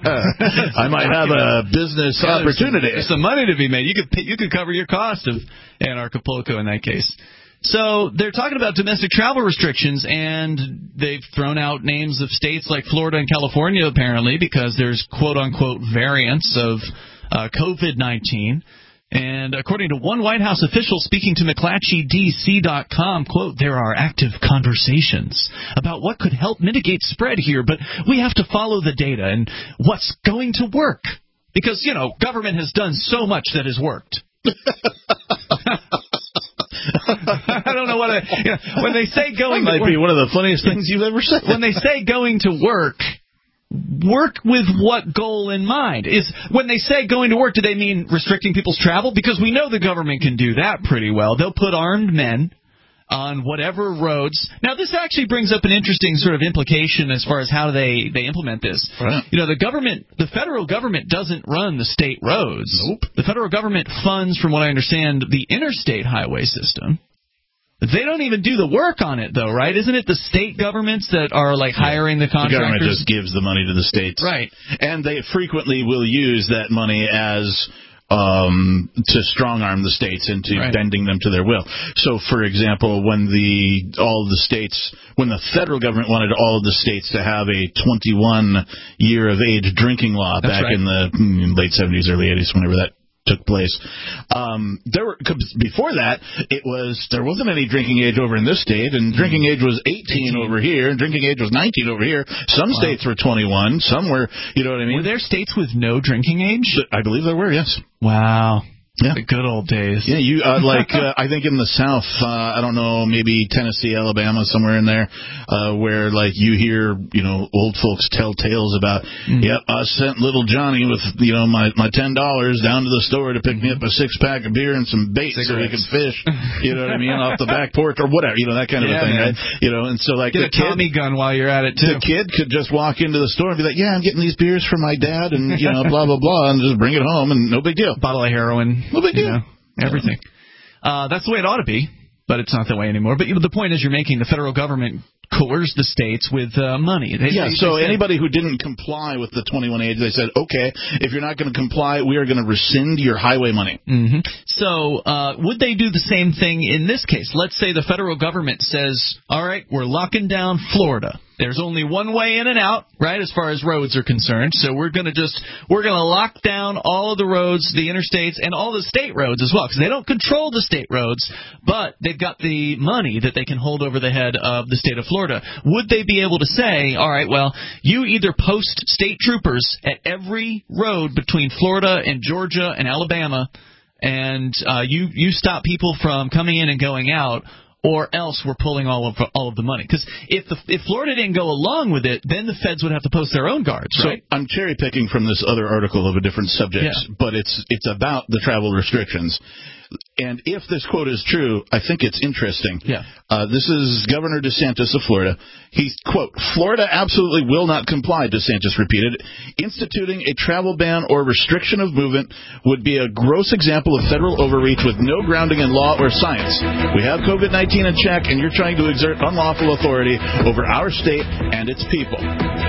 Speaker 3: I might have a business
Speaker 2: yeah,
Speaker 3: opportunity.
Speaker 2: There's some, there's some money to be made. You could you could cover your cost of Anarchapulco in that case. So they're talking about domestic travel restrictions, and they've thrown out names of states like Florida and California, apparently, because there's quote-unquote variants of uh, COVID nineteen. And according to one White House official speaking to McClatchy D C dot com, quote, there are active conversations about what could help mitigate spread here, but we have to follow the data and what's going to work. Because, you know, government has done so much that has worked. I don't know what I, you know, when they say going
Speaker 3: that might
Speaker 2: to work,
Speaker 3: be one of the funniest things you've ever said.
Speaker 2: When they say going to work, work with what goal in mind? Is when they say going to work, do they mean restricting people's travel? Because we know the government can do that pretty well. They'll put armed men on whatever roads. Now, this actually brings up an interesting sort of implication as far as how they, they implement this.
Speaker 3: Right.
Speaker 2: You know, the government, the federal government doesn't run the state roads.
Speaker 3: Nope.
Speaker 2: The federal government funds, from what I understand, the interstate highway system. They don't even do the work on it, though, right? Isn't it the state governments that are, like, hiring the contractors?
Speaker 3: The government just gives the money to the states.
Speaker 2: Right.
Speaker 3: And they frequently will use that money as um to strong-arm the states into right. bending them to their will. So, for example, when the all of the states, when the federal government wanted all of the states to have a twenty-one year of age drinking law
Speaker 2: That's
Speaker 3: back
Speaker 2: right.
Speaker 3: in the in late seventies, early eighties, whenever that took place. Um, there were before that, it was there wasn't any drinking age over in this state, and drinking age was eighteen over here, and drinking age was nineteen over here. Some wow. states were twenty-one, some were, you know what I mean?
Speaker 2: Were there states with no drinking age?
Speaker 3: I believe there were, yes.
Speaker 2: Wow.
Speaker 3: Yeah.
Speaker 2: The good old days.
Speaker 3: Yeah, you uh, like uh, I think in the South, uh, I don't know, maybe Tennessee, Alabama, somewhere in there, uh, where like you hear, you know, old folks tell tales about, mm-hmm. yep, I sent little Johnny with, you know, my my ten dollars down to the store to pick me up a six pack of beer and some bait Cigarettes. so we could fish. You know what I mean, off the back porch or whatever, you know, that kind of
Speaker 2: yeah,
Speaker 3: a thing,
Speaker 2: man.
Speaker 3: right? You know, and so like
Speaker 2: get
Speaker 3: the
Speaker 2: a
Speaker 3: kid,
Speaker 2: Tommy gun while you're at it too.
Speaker 3: The kid could just walk into the store and be like, yeah, I'm getting these beers from my dad, and you know, blah blah blah, and just bring it home, and no big deal.
Speaker 2: Bottle of heroin.
Speaker 3: No big deal.
Speaker 2: You know? Everything. Uh, that's the way it ought to be, but it's not that way anymore. But you know, the point is you're making the federal government coerce the states with uh, money. They,
Speaker 3: yeah,
Speaker 2: they,
Speaker 3: so
Speaker 2: they said,
Speaker 3: anybody who didn't comply with the twenty-one age, they said, okay, if you're not going to comply, we are going to rescind your highway money.
Speaker 2: Mm-hmm. So uh, would they do the same thing in this case? Let's say the federal government says, all right, we're locking down Florida. There's only one way in and out, right, as far as roads are concerned. So we're going to just we're going to lock down all of the roads, the interstates, and all the state roads as well, because they don't control the state roads, but they've got the money that they can hold over the head of the state of Florida. Would they be able to say, all right, well, you either post state troopers at every road between Florida and Georgia and Alabama, and uh, you you stop people from coming in and going out, or else we're pulling all of all of the money. Because if the, if Florida didn't go along with it, then the feds would have to post their own guards,
Speaker 3: so
Speaker 2: right?
Speaker 3: I'm cherry picking from this other article of a different subject,
Speaker 2: yeah.
Speaker 3: but it's it's about the travel restrictions. And if this quote is true, I think it's interesting.
Speaker 2: Yeah.
Speaker 3: Uh, this is Governor DeSantis of Florida. He's, quote, Florida absolutely will not comply, DeSantis repeated. Instituting a travel ban or restriction of movement would be a gross example of federal overreach with no grounding in law or science. We have COVID nineteen in check, and you're trying to exert unlawful authority over our state and its people.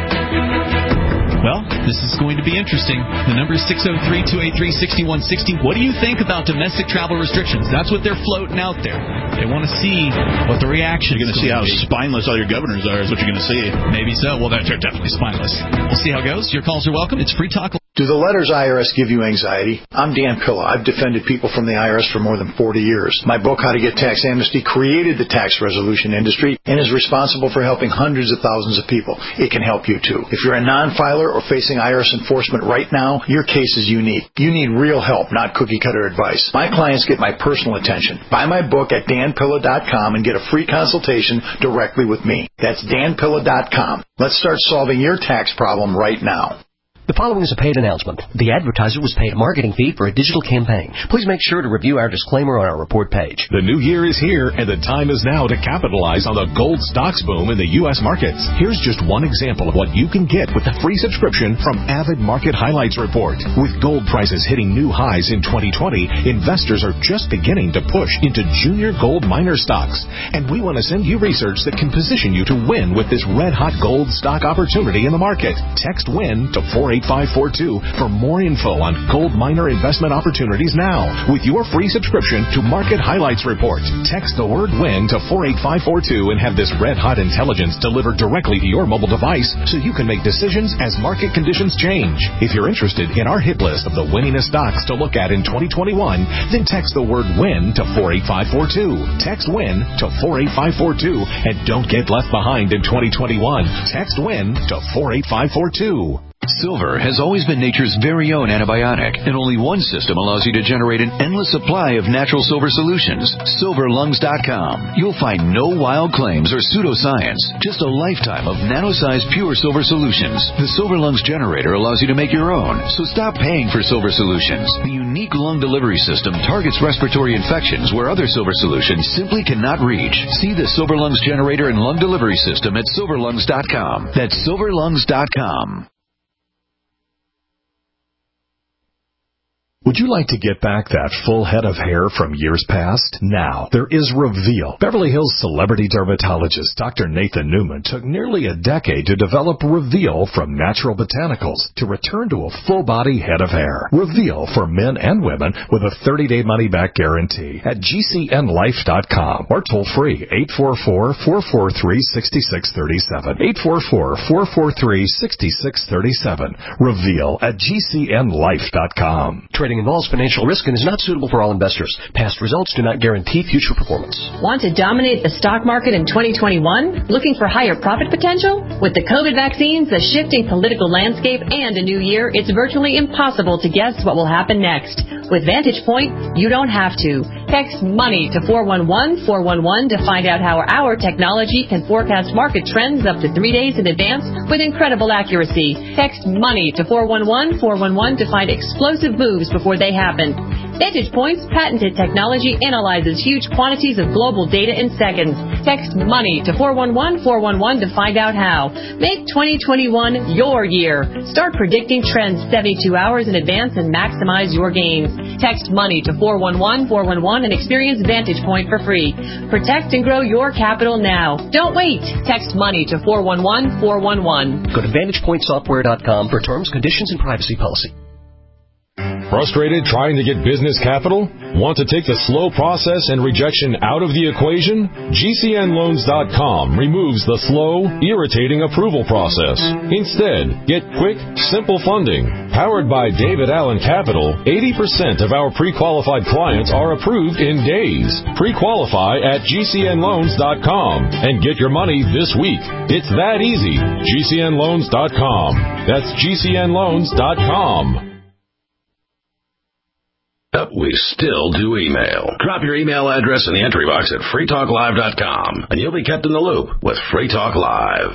Speaker 2: Well, this is going to be interesting. The number is six oh three, two eight three, six one six oh. What do you think about domestic travel restrictions? That's what they're floating out there. They want to see what the reaction
Speaker 3: is. You're going to see how be. spineless all your governors are is what you're going to see.
Speaker 2: Maybe so. Well, they're definitely spineless. We'll see how it goes. Your calls are welcome. It's Free Talk.
Speaker 17: Do the letters I R S give you anxiety? I'm Dan Pilla. I've defended people from the I R S for more than forty years. My book, How to Get Tax Amnesty, created the tax resolution industry and is responsible for helping hundreds of thousands of people. It can help you, too. If you're a non-filer or facing I R S enforcement right now, your case is unique. You need real help, not cookie-cutter advice. My clients get my personal attention. Buy my book at dan pilla dot com and get a free consultation directly with me. That's dan pilla dot com. Let's start solving your tax problem right now.
Speaker 18: The following is a paid announcement. The advertiser was paid a marketing fee for a digital campaign. Please make sure to review our disclaimer on our report page.
Speaker 1: The new year is here, and the time is now to capitalize on the gold stocks boom in the U S markets. Here's just one example of what you can get with the free subscription from Avid Market Highlights Report. With gold prices hitting new highs in twenty twenty, investors are just beginning to push into junior gold miner stocks. And we want to send you research that can position you to win with this red-hot gold stock opportunity in the market. Text WIN to four eight five four two for more info on gold miner investment opportunities now. With your free subscription to Market Highlights Report, text the word WIN to four eight five four two and have this red-hot intelligence delivered directly to your mobile device so you can make decisions as market conditions change. If you're interested in our hit list of the winningest stocks to look at in twenty twenty-one, then text the word WIN to four eight five four two. Text WIN to four eight five four two and don't get left behind in twenty twenty-one. Text WIN to four eight five four two.
Speaker 19: Silver has always been nature's very own antibiotic, and only one system allows you to generate an endless supply of natural silver solutions. silver lungs dot com. You'll find no wild claims or pseudoscience, just a lifetime of nano-sized pure silver solutions. The Silver Lungs generator allows you to make your own, so stop paying for silver solutions. The unique lung delivery system targets respiratory infections where other silver solutions simply cannot reach. See the Silver Lungs generator and lung delivery system at silver lungs dot com. That's silver lungs dot com.
Speaker 9: Would you like to get back that full head of hair from years past? Now, there is Reveal. Beverly Hills celebrity dermatologist Doctor Nathan Newman took nearly a decade to develop Reveal from natural botanicals to return to a full-body head of hair. Reveal for men and women with a thirty-day money-back guarantee at G C N life dot com or toll free eight four four, four four three, six six three seven. eight four four, four four three, six six three seven. Reveal at G C N life dot com.
Speaker 18: Trading involves financial risk and is not suitable for all investors. Past results do not guarantee future performance.
Speaker 20: Want to dominate the stock market in twenty twenty-one? Looking for higher profit potential? With the COVID vaccines, a shifting political landscape, and a new year, it's virtually impossible to guess what will happen next. With Vantage Point, you don't have to. Text MONEY to four one one, four one one to find out how our technology can forecast market trends up to three days in advance with incredible accuracy. Text MONEY to four one one, four one one to find explosive moves before they happen. Vantage Point's patented technology analyzes huge quantities of global data in seconds. Text MONEY to four one one, four one one to find out how. Make twenty twenty-one your year. Start predicting trends seventy-two hours in advance and maximize your gains. Text MONEY to four one one, four one one and experience Vantage Point for free. Protect and grow your capital now. Don't wait. Text MONEY to four one one, four one one.
Speaker 18: Go to vantage point software dot com for terms, conditions, and privacy policy.
Speaker 21: Frustrated trying to get business capital? Want to take the slow process and rejection out of the equation? G C N loans dot com removes the slow, irritating approval process. Instead, get quick, simple funding. Powered by David Allen Capital, eighty percent of our pre-qualified clients are approved in days. Pre-qualify at G C N loans dot com and get your money this week. It's that easy. G C N loans dot com. That's G C N loans dot com.
Speaker 4: We still do email. Drop your email address in the entry box at free talk live dot com, and you'll be kept in the loop with Free Talk Live.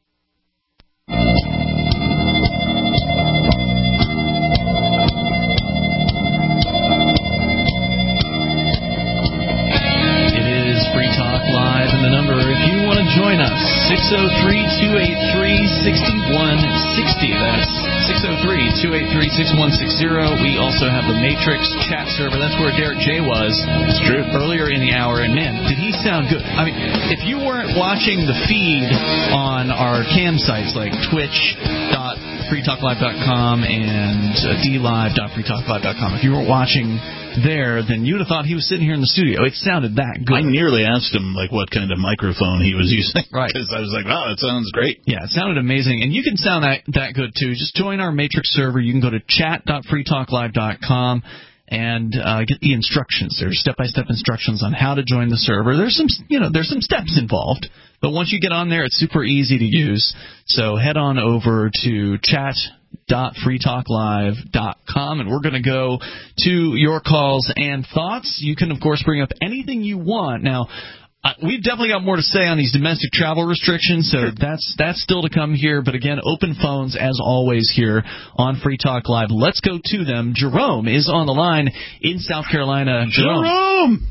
Speaker 2: It is Free Talk Live, and the number, if you want to join us, six oh three, two eight three, six one six oh. That's six oh three, two eight three, six one six oh. We also have the Matrix chat server. That's where Derek J was.
Speaker 3: It's true.
Speaker 2: Earlier in the hour. And, man, did he sound good. I mean, if you weren't watching the feed on our cam sites like twitch dot free talk live dot com and uh, d live dot free talk live dot com, if you weren't watching there, then you'd have thought he was sitting here in the studio. It sounded that good.
Speaker 3: I nearly asked him, like, what kind of microphone he was using.
Speaker 2: Right.
Speaker 3: Because I was like, wow, that sounds great.
Speaker 2: Yeah, it sounded amazing. And you can sound that, that good, too. Just join our Matrix server. You can go to chat dot free talk live dot com and uh, get the instructions. There's step-by-step instructions on how to join the server. There's some, you know, there's some steps involved. But once you get on there, it's super easy to use. So head on over to chat dot free talk live dot com, and we're going to go to your calls and thoughts. You can, of course, bring up anything you want. Now, uh, we've definitely got more to say on these domestic travel restrictions, so that's that's still to come here. But again, open phones, as always, here on Free Talk Live. Let's go to them. Jerome is on the line in South Carolina. Jerome!
Speaker 3: Jerome!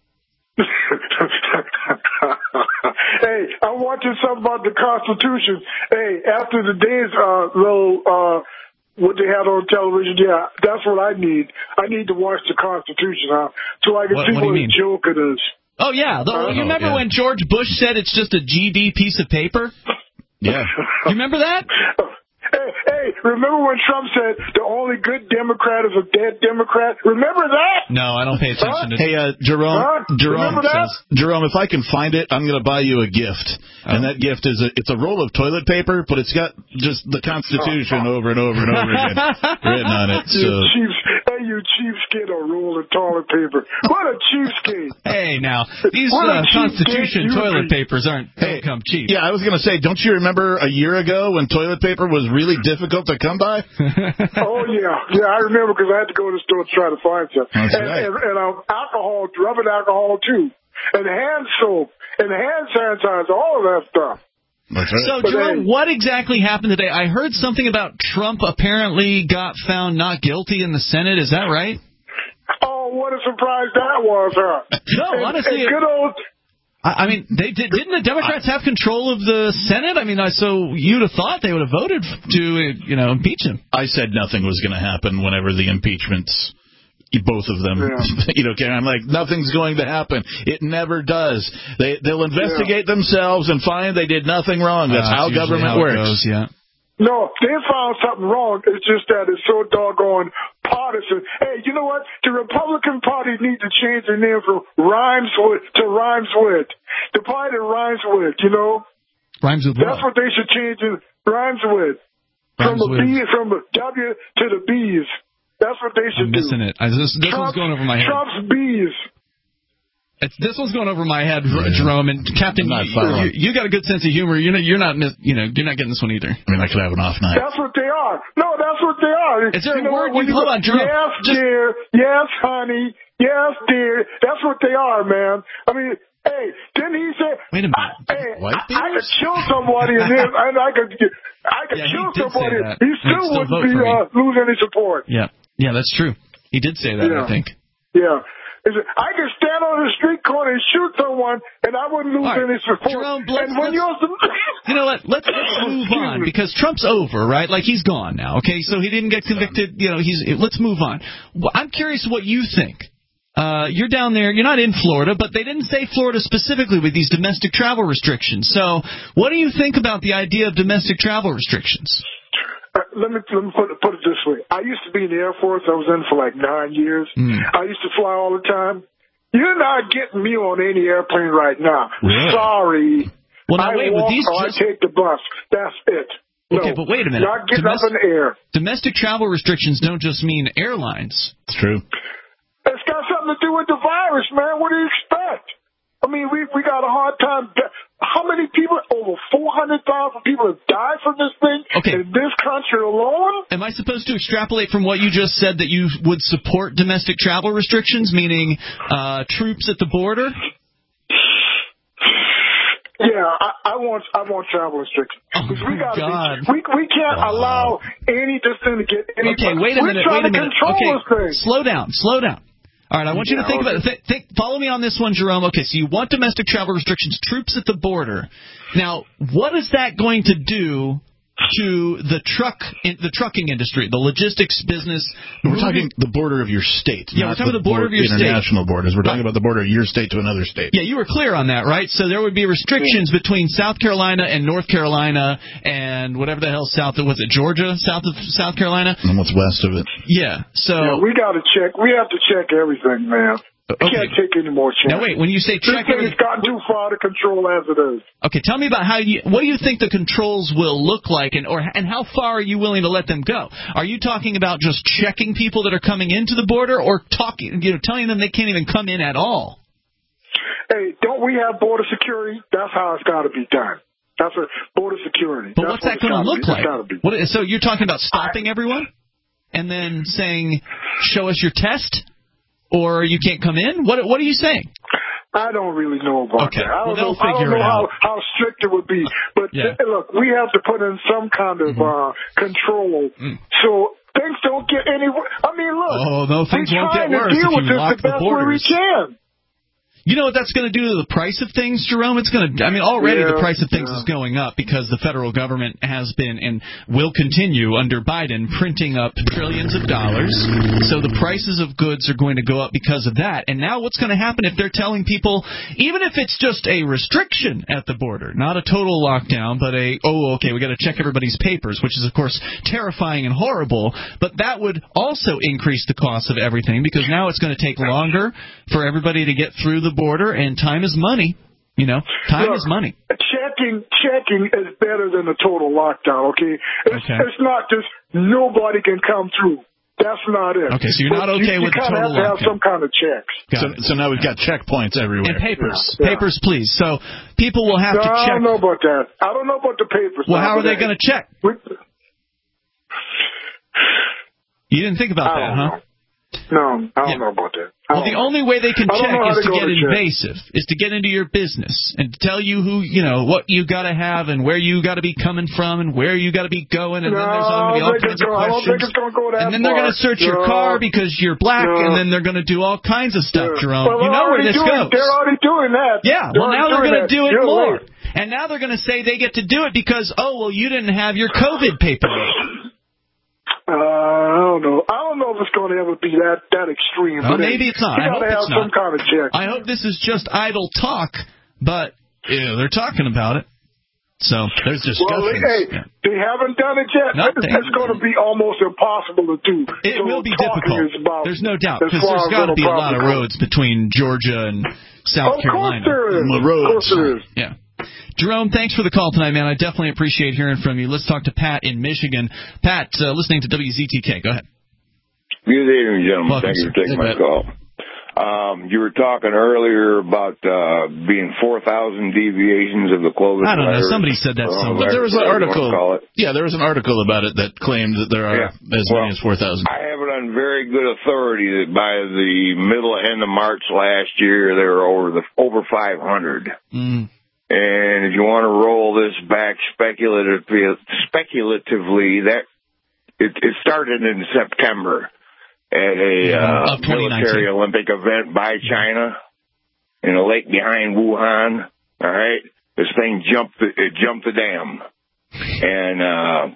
Speaker 22: Hey, I'm watching something about the Constitution. Hey, after the day's uh, little uh, what they had on television, yeah, that's what I need. I need to watch the Constitution, huh? So I can
Speaker 2: What-
Speaker 22: see
Speaker 2: what do you
Speaker 22: what
Speaker 2: mean?
Speaker 22: a joke it is.
Speaker 2: Oh, yeah. The,
Speaker 22: Uh,
Speaker 2: you remember
Speaker 22: yeah.
Speaker 2: when George Bush said it's just a G D piece of paper?
Speaker 3: Yeah.
Speaker 2: You remember that?
Speaker 22: Hey, hey, remember when Trump said the only good Democrat is a dead Democrat? Remember that?
Speaker 2: No, I don't pay attention to
Speaker 3: Hey, uh, Jerome,
Speaker 22: Huh?
Speaker 3: Jerome
Speaker 22: Remember that?
Speaker 3: says, Jerome, if I can find it, I'm going to buy you a gift.
Speaker 2: Oh.
Speaker 3: And that gift is a, it's a roll of toilet paper, but it's got just the Constitution over and over and over again written on it.
Speaker 22: You
Speaker 3: So
Speaker 22: cheap, hey, you cheapskate, a roll of toilet paper. What a cheapskate.
Speaker 2: Hey, now, these
Speaker 22: What
Speaker 2: uh,
Speaker 22: a cheapskate
Speaker 2: Constitution
Speaker 22: you
Speaker 2: toilet
Speaker 22: be.
Speaker 2: papers aren't don't come cheap.
Speaker 3: yeah, I was going to say, don't you remember a year ago when toilet paper was really difficult to come by?
Speaker 22: Oh, yeah. Yeah, I remember because I had to go to the store to try to find some.
Speaker 3: That's
Speaker 22: and
Speaker 3: right.
Speaker 22: and, and um, alcohol, rubbing alcohol, too. And hand soap. And hand sanitizer, all of that stuff.
Speaker 3: That's right.
Speaker 2: So,
Speaker 22: But
Speaker 2: Jerome,
Speaker 22: hey-
Speaker 2: what exactly happened today? I heard something about Trump apparently got found not guilty in the Senate. Is that right?
Speaker 22: Oh, what a surprise that was, huh?
Speaker 2: No,
Speaker 22: And-
Speaker 2: honestly,
Speaker 22: and good old...
Speaker 2: I I mean, they did, didn't the Democrats have control of the Senate? I mean, I, so you'd have thought they would have voted to, uh, you know, impeach him.
Speaker 3: I said nothing was going to happen whenever the impeachments both of them. Yeah. You know, Karen, I'm like, nothing's going to happen. It never does. They, they'll investigate yeah. themselves and find they did nothing wrong. That's uh, how government
Speaker 2: how
Speaker 3: works.
Speaker 2: Goes, yeah.
Speaker 22: No, they found something wrong. It's just that it's so doggone partisan. Hey, you know what? The Republican Party needs to change their name from Rhymes with to Rhymes with. The party that rhymes with, you know?
Speaker 2: Rhymes with
Speaker 22: That's
Speaker 2: what?
Speaker 22: what they should change it. Rhymes with. From
Speaker 2: Rhymes
Speaker 22: a
Speaker 2: with.
Speaker 22: B, from a W to the B's. That's what they should
Speaker 2: I'm missing
Speaker 22: do.
Speaker 2: it. I, this this
Speaker 22: Trump,
Speaker 2: one's going over my head.
Speaker 22: Trump's B's.
Speaker 2: It's, this one's going over my head, yeah. Jerome. And Captain, you, you, you got a good sense of humor. You're not, you're not, you know, you're not getting this one either.
Speaker 3: I mean, I could have an off night.
Speaker 22: That's what they are. No, that's what they are.
Speaker 2: Is there
Speaker 22: you
Speaker 2: a
Speaker 22: know
Speaker 2: word?
Speaker 22: What,
Speaker 2: You, hold on, Jerome.
Speaker 22: Yes,
Speaker 2: Just...
Speaker 22: dear. Yes, honey. Yes, dear. That's what they are, man. I mean, hey, didn't he say?
Speaker 2: Wait a minute.
Speaker 22: I, hey, I, I could kill somebody in this, and I could, I could
Speaker 2: yeah,
Speaker 22: kill
Speaker 2: he
Speaker 22: somebody.
Speaker 2: That.
Speaker 22: He still, still wouldn't be uh, lose any support.
Speaker 2: Yeah, yeah, that's true. He did say that.
Speaker 22: Yeah.
Speaker 2: I think.
Speaker 22: Yeah. I could stand on the street corner and shoot someone, and I wouldn't lose
Speaker 2: right.
Speaker 22: any support.
Speaker 2: Jerome,
Speaker 22: and when you're,
Speaker 2: you know what? Let's, let's move on because Trump's over, right? Like he's gone now. Okay, so he didn't get convicted. You know, he's. Let's move on. I'm curious what you think. Uh, you're down there. You're not in Florida, but they didn't say Florida specifically with these domestic travel restrictions. So, what do you think about the idea of domestic travel restrictions?
Speaker 22: Uh, let me, let me put, it, put it this way. I used to be in the Air Force. I was in for like nine years. Mm. I used to fly all the time. You're not getting me on any airplane right now.
Speaker 2: Really?
Speaker 22: Sorry.
Speaker 2: Well, now,
Speaker 22: I
Speaker 2: wait,
Speaker 22: walk
Speaker 2: with these
Speaker 22: or
Speaker 2: just...
Speaker 22: I take the bus. That's it.
Speaker 2: Okay,
Speaker 22: no,
Speaker 2: but wait a minute.
Speaker 22: Not getting
Speaker 2: Domestic,
Speaker 22: up in the air.
Speaker 2: Domestic travel restrictions don't just mean airlines.
Speaker 3: It's true.
Speaker 22: It's got something to do with the virus, man. What do you expect? I mean, we we got a hard time. How many people? Over four hundred thousand people have died from this thing
Speaker 2: okay.
Speaker 22: in this country alone?
Speaker 2: Am I supposed to extrapolate from what you just said that you would support domestic travel restrictions, meaning uh, troops at the border?
Speaker 22: Yeah, I, I want I want travel restrictions.
Speaker 2: Oh
Speaker 22: we got
Speaker 2: God.
Speaker 22: we we can't wow. allow any this thing to get any.
Speaker 2: Okay, wait a
Speaker 22: We're
Speaker 2: minute.
Speaker 22: trying
Speaker 2: Wait a
Speaker 22: to
Speaker 2: minute.
Speaker 22: control
Speaker 2: Okay,
Speaker 22: this thing.
Speaker 2: slow down. Slow down. All right, I want you
Speaker 22: yeah,
Speaker 2: to think
Speaker 22: okay.
Speaker 2: about it. Th- think, follow me on this one, Jerome. Okay, so you want domestic travel restrictions, troops at the border. Now, what is that going to do to the truck, in, the trucking industry, the logistics business?
Speaker 3: We're talking the border of your state.
Speaker 2: Yeah, we're talking the border of your state.
Speaker 3: International borders. We're talking about the border of your state to another state.
Speaker 2: Yeah, you were clear on that, right? So there would be restrictions between South Carolina and North Carolina and whatever the hell south of, was it Georgia, south of South Carolina?
Speaker 3: And what's west of it.
Speaker 2: Yeah, so.
Speaker 22: Yeah, we got to check. We have to check everything, man. We
Speaker 2: okay.
Speaker 22: can't take any more chances.
Speaker 2: Now wait, when you say check
Speaker 22: this thing has gotten too far to control as it is.
Speaker 2: Okay, tell me about how you. What do you think the controls will look like, and or and how far are you willing to let them go? Are you talking about just checking people that are coming into the border, or talking, you know, telling them they can't even come in at all?
Speaker 22: Hey, don't we have border security? That's how it's got to be done. That's a border security.
Speaker 2: But
Speaker 22: That's
Speaker 2: what's that going to look like? What, so you're talking about stopping I, everyone, and then saying, "Show us your test." Or you can't come in? What What are you saying?
Speaker 22: I don't really know about
Speaker 2: okay.
Speaker 22: that. I don't
Speaker 2: well,
Speaker 22: know, I don't know how, how strict it would be. But
Speaker 2: yeah.
Speaker 22: th- look, we have to put in some kind of mm-hmm. uh, control mm. so things don't get any worse. I mean, look.
Speaker 2: Oh, no, things won't get worse
Speaker 22: deal
Speaker 2: if
Speaker 22: with
Speaker 2: you
Speaker 22: this
Speaker 2: lock
Speaker 22: the
Speaker 2: the
Speaker 22: best
Speaker 2: borders.
Speaker 22: way we can.
Speaker 2: You know what that's going to do to the price of things, Jerome? It's going to, I mean, already
Speaker 22: yeah,
Speaker 2: the price of things
Speaker 22: yeah.
Speaker 2: is going up because the federal government has been and will continue under Biden printing up trillions of dollars. So the prices of goods are going to go up because of that. And now what's going to happen if they're telling people, even if it's just a restriction at the border, not a total lockdown, but a, oh, okay, we got to check everybody's papers, which is, of course, terrifying and horrible. But that would also increase the cost of everything because now it's going to take longer for everybody to get through the border, and time is money. You know, time
Speaker 22: Look,
Speaker 2: is money.
Speaker 22: Checking, checking is better than a total lockdown. Okay, it's,
Speaker 2: okay.
Speaker 22: it's not just nobody can come through. That's not it.
Speaker 2: Okay, so you're not
Speaker 22: but
Speaker 2: okay
Speaker 22: you,
Speaker 2: with
Speaker 22: you
Speaker 2: the total
Speaker 22: lockdown. You have to have
Speaker 2: lockdown.
Speaker 22: some kind of checks.
Speaker 3: So, so now we've got checkpoints everywhere.
Speaker 2: And papers,
Speaker 22: yeah.
Speaker 2: papers, please. So people will have
Speaker 22: no,
Speaker 2: to check.
Speaker 22: I don't know about that. I don't know about the papers.
Speaker 2: Well, how are they going to check?
Speaker 22: We,
Speaker 2: you didn't think about
Speaker 22: I
Speaker 2: that, huh?
Speaker 22: Know. No, I don't
Speaker 2: yeah.
Speaker 22: know about that.
Speaker 2: Well, the only way they can check is to get
Speaker 22: to
Speaker 2: invasive, check. is to get into your business and tell you who, you know, what you got to have and where you got to be coming from and where you got to be going, and
Speaker 22: no,
Speaker 2: then there's going to be all kinds of
Speaker 22: go,
Speaker 2: questions.
Speaker 22: I don't think it's going to go that
Speaker 2: and then
Speaker 22: far.
Speaker 2: they're going to search
Speaker 22: no.
Speaker 2: your car because you're black,
Speaker 22: no.
Speaker 2: and then they're going to do all kinds of stuff,
Speaker 22: yeah.
Speaker 2: Jerome.
Speaker 22: Well,
Speaker 2: you know where this
Speaker 22: doing,
Speaker 2: goes.
Speaker 22: They're already doing that.
Speaker 2: Yeah,
Speaker 22: they're
Speaker 2: well, now they're going to do it
Speaker 22: you're
Speaker 2: more.
Speaker 22: Late.
Speaker 2: And now they're going to say they get to do it because, oh, well, you didn't have your COVID paperwork.
Speaker 22: Uh, I don't don't know. I don't know if it's going to ever be that that extreme.
Speaker 2: Well,
Speaker 22: but
Speaker 2: maybe
Speaker 22: hey,
Speaker 2: it's not.
Speaker 22: You
Speaker 2: I hope
Speaker 22: gotta have
Speaker 2: it's
Speaker 22: some
Speaker 2: not.
Speaker 22: kind of check.
Speaker 2: I hope this is just idle talk, but yeah, they're talking about it. So there's discussions.
Speaker 22: Well, hey,
Speaker 2: yeah.
Speaker 22: they haven't done it yet.
Speaker 2: No,
Speaker 22: it's it's going to be almost impossible to do.
Speaker 2: It
Speaker 22: so
Speaker 2: will be
Speaker 22: talking
Speaker 2: difficult.
Speaker 22: is about,
Speaker 2: There's no doubt,
Speaker 22: as
Speaker 2: because
Speaker 22: far
Speaker 2: there's
Speaker 22: as
Speaker 2: got to
Speaker 22: it'll
Speaker 2: be a lot of
Speaker 22: probably go.
Speaker 2: roads between Georgia and South
Speaker 22: Of course
Speaker 2: Carolina.
Speaker 22: there is.
Speaker 2: Of
Speaker 22: course there is.
Speaker 2: Yeah. Jerome, thanks for the call tonight, man. I definitely appreciate hearing from you. Let's talk to Pat in Michigan. Pat, uh, listening to W Z T K. Go ahead.
Speaker 5: Good evening, gentlemen.
Speaker 2: Welcome,
Speaker 5: Thank you
Speaker 2: sir.
Speaker 5: for taking
Speaker 2: Hey,
Speaker 5: my
Speaker 2: Pat.
Speaker 5: call. Um, you were talking earlier about uh, being four thousand deviations of the COVID
Speaker 3: I don't know.
Speaker 5: virus.
Speaker 3: Somebody said that somewhere. But there was an article. Yeah, there was an article about it that claimed that there are
Speaker 5: Yeah.
Speaker 3: as
Speaker 5: Well,
Speaker 3: many as four thousand.
Speaker 5: I have it on very good authority that by the middle end of March last year, there were over the over five hundred.
Speaker 2: Mm.
Speaker 5: And if you want to roll this back speculatively, speculatively that it, it started in September at a uh, military Olympic event by China in a lake behind Wuhan. All right, this thing jumped the, it jumped the dam, and uh,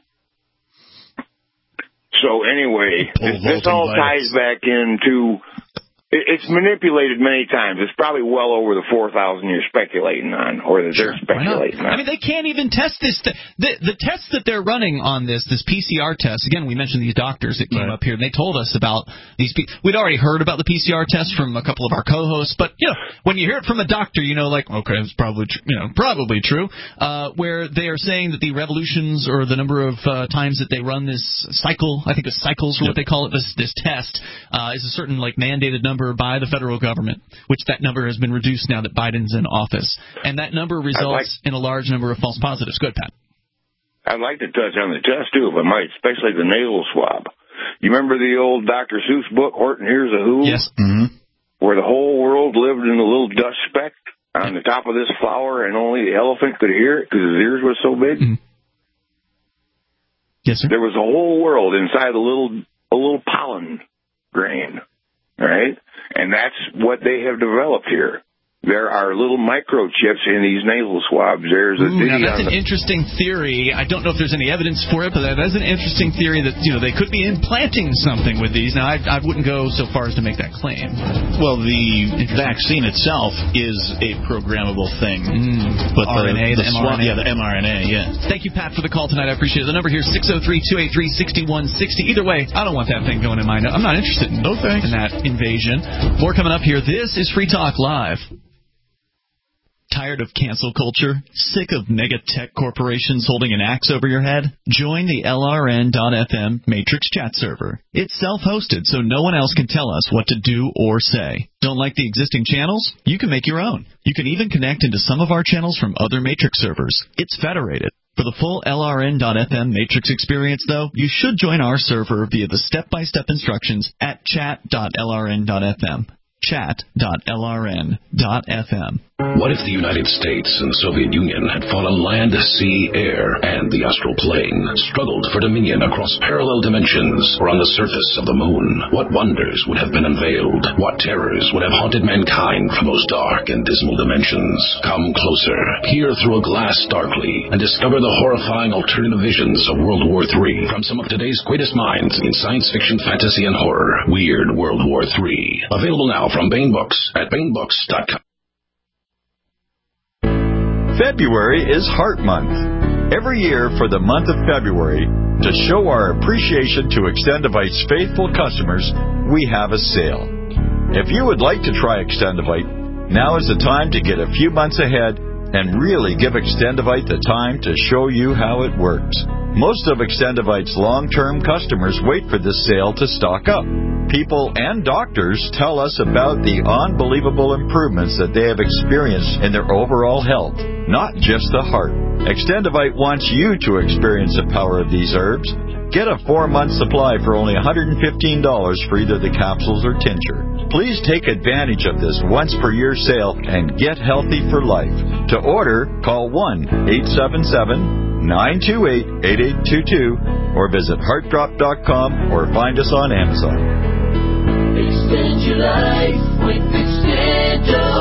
Speaker 5: so anyway, this, this all ties back into. It's manipulated many times. It's probably well over the four thousand you're speculating on, or that they're speculating on.
Speaker 2: I mean, they can't even test this. Th- the, the tests that they're running on this, this P C R test, again, we mentioned these doctors that came
Speaker 3: right.
Speaker 2: up here, and they told us about these people. We'd already heard about the P C R test from a couple of our co-hosts, but, you know, when you hear it from a doctor, you know, like, okay, it's probably, tr- you know, probably true, uh, where they are saying that the revolutions or the number of uh, times that they run this cycle, I think it's cycles or what they call it, this, this test, uh, is a certain, like, mandated number by the federal government, which that number has been reduced now that Biden's in office. And that number results like, in a large number of false positives. Go ahead, Pat.
Speaker 5: I'd like to touch on the test, too, if I might, especially the nasal swab. You remember the old Doctor Seuss book, Horton Hears a Who?
Speaker 2: Yes.
Speaker 5: Mm-hmm. Where the whole world lived in a little dust speck on the top of this flower, and only the elephant could hear it because his ears were so big?
Speaker 2: Mm-hmm. Yes, sir.
Speaker 5: There was a whole world inside a little, a little pollen grain, all right? And that's what they have developed here. There are little microchips in these nasal swabs. There's a
Speaker 2: Ooh, now that's
Speaker 5: on
Speaker 2: an
Speaker 5: the-
Speaker 2: interesting theory. I don't know if there's any evidence for it, but that is an interesting theory that, you know, they could be implanting something with these. Now, I, I wouldn't go so far as to make that claim.
Speaker 3: Well, the vaccine itself is a programmable thing.
Speaker 2: Mm.
Speaker 3: But
Speaker 2: R N A,
Speaker 3: the,
Speaker 2: the,
Speaker 3: the
Speaker 2: mRNA.
Speaker 3: swab, yeah, the mRNA, yeah.
Speaker 2: Thank you, Pat, for the call tonight. I appreciate it. The number here is six oh three, two eight three, six one six oh. Either way, I don't want that thing going in my nose. I'm not interested in, no thanks. in that invasion. More coming up here. This is Free Talk Live. Tired of cancel culture? Sick of mega tech corporations holding an axe over your head? Join the L R N dot F M Matrix chat server. It's self-hosted, so no one else can tell us what to do or say. Don't like the existing channels? You can make your own. You can even connect into some of our channels from other Matrix servers. It's federated. For the full L R N dot F M Matrix experience, though, you should join our server via the step-by-step instructions at chat dot L R N dot F M. chat dot L R N dot F M.
Speaker 4: What if the United States and the Soviet Union had fallen land, sea, air, and the astral plane, struggled for dominion across parallel dimensions or on the surface of the moon? What wonders would have been unveiled? What terrors would have haunted mankind from those dark and dismal dimensions? Come closer, peer through a glass darkly, and discover the horrifying alternative visions of World War Three from some of today's greatest minds in science fiction, fantasy, and horror. Weird World War Three. Available now from Bain Books at bain books dot com.
Speaker 6: February is Heart Month. Every year for the month of February, to show our appreciation to Extendivite's faithful customers, we have a sale. If you would like to try Extendivite, now is the time to get a few months ahead and really give Extendivite the time to show you how it works. Most of Extendivite's long-term customers wait for this sale to stock up. People and doctors tell us about the unbelievable improvements that they have experienced in their overall health, not just the heart. Extendivite wants you to experience the power of these herbs. Get a four-month supply for only one hundred fifteen dollars for either the capsules or tincture. Please take advantage of this once-per-year sale and get healthy for life. To order, call one eight seven seven, nine two eight, eight eight two two or visit heart drop dot com or find us on Amazon.
Speaker 23: Extend your life with Extendivite.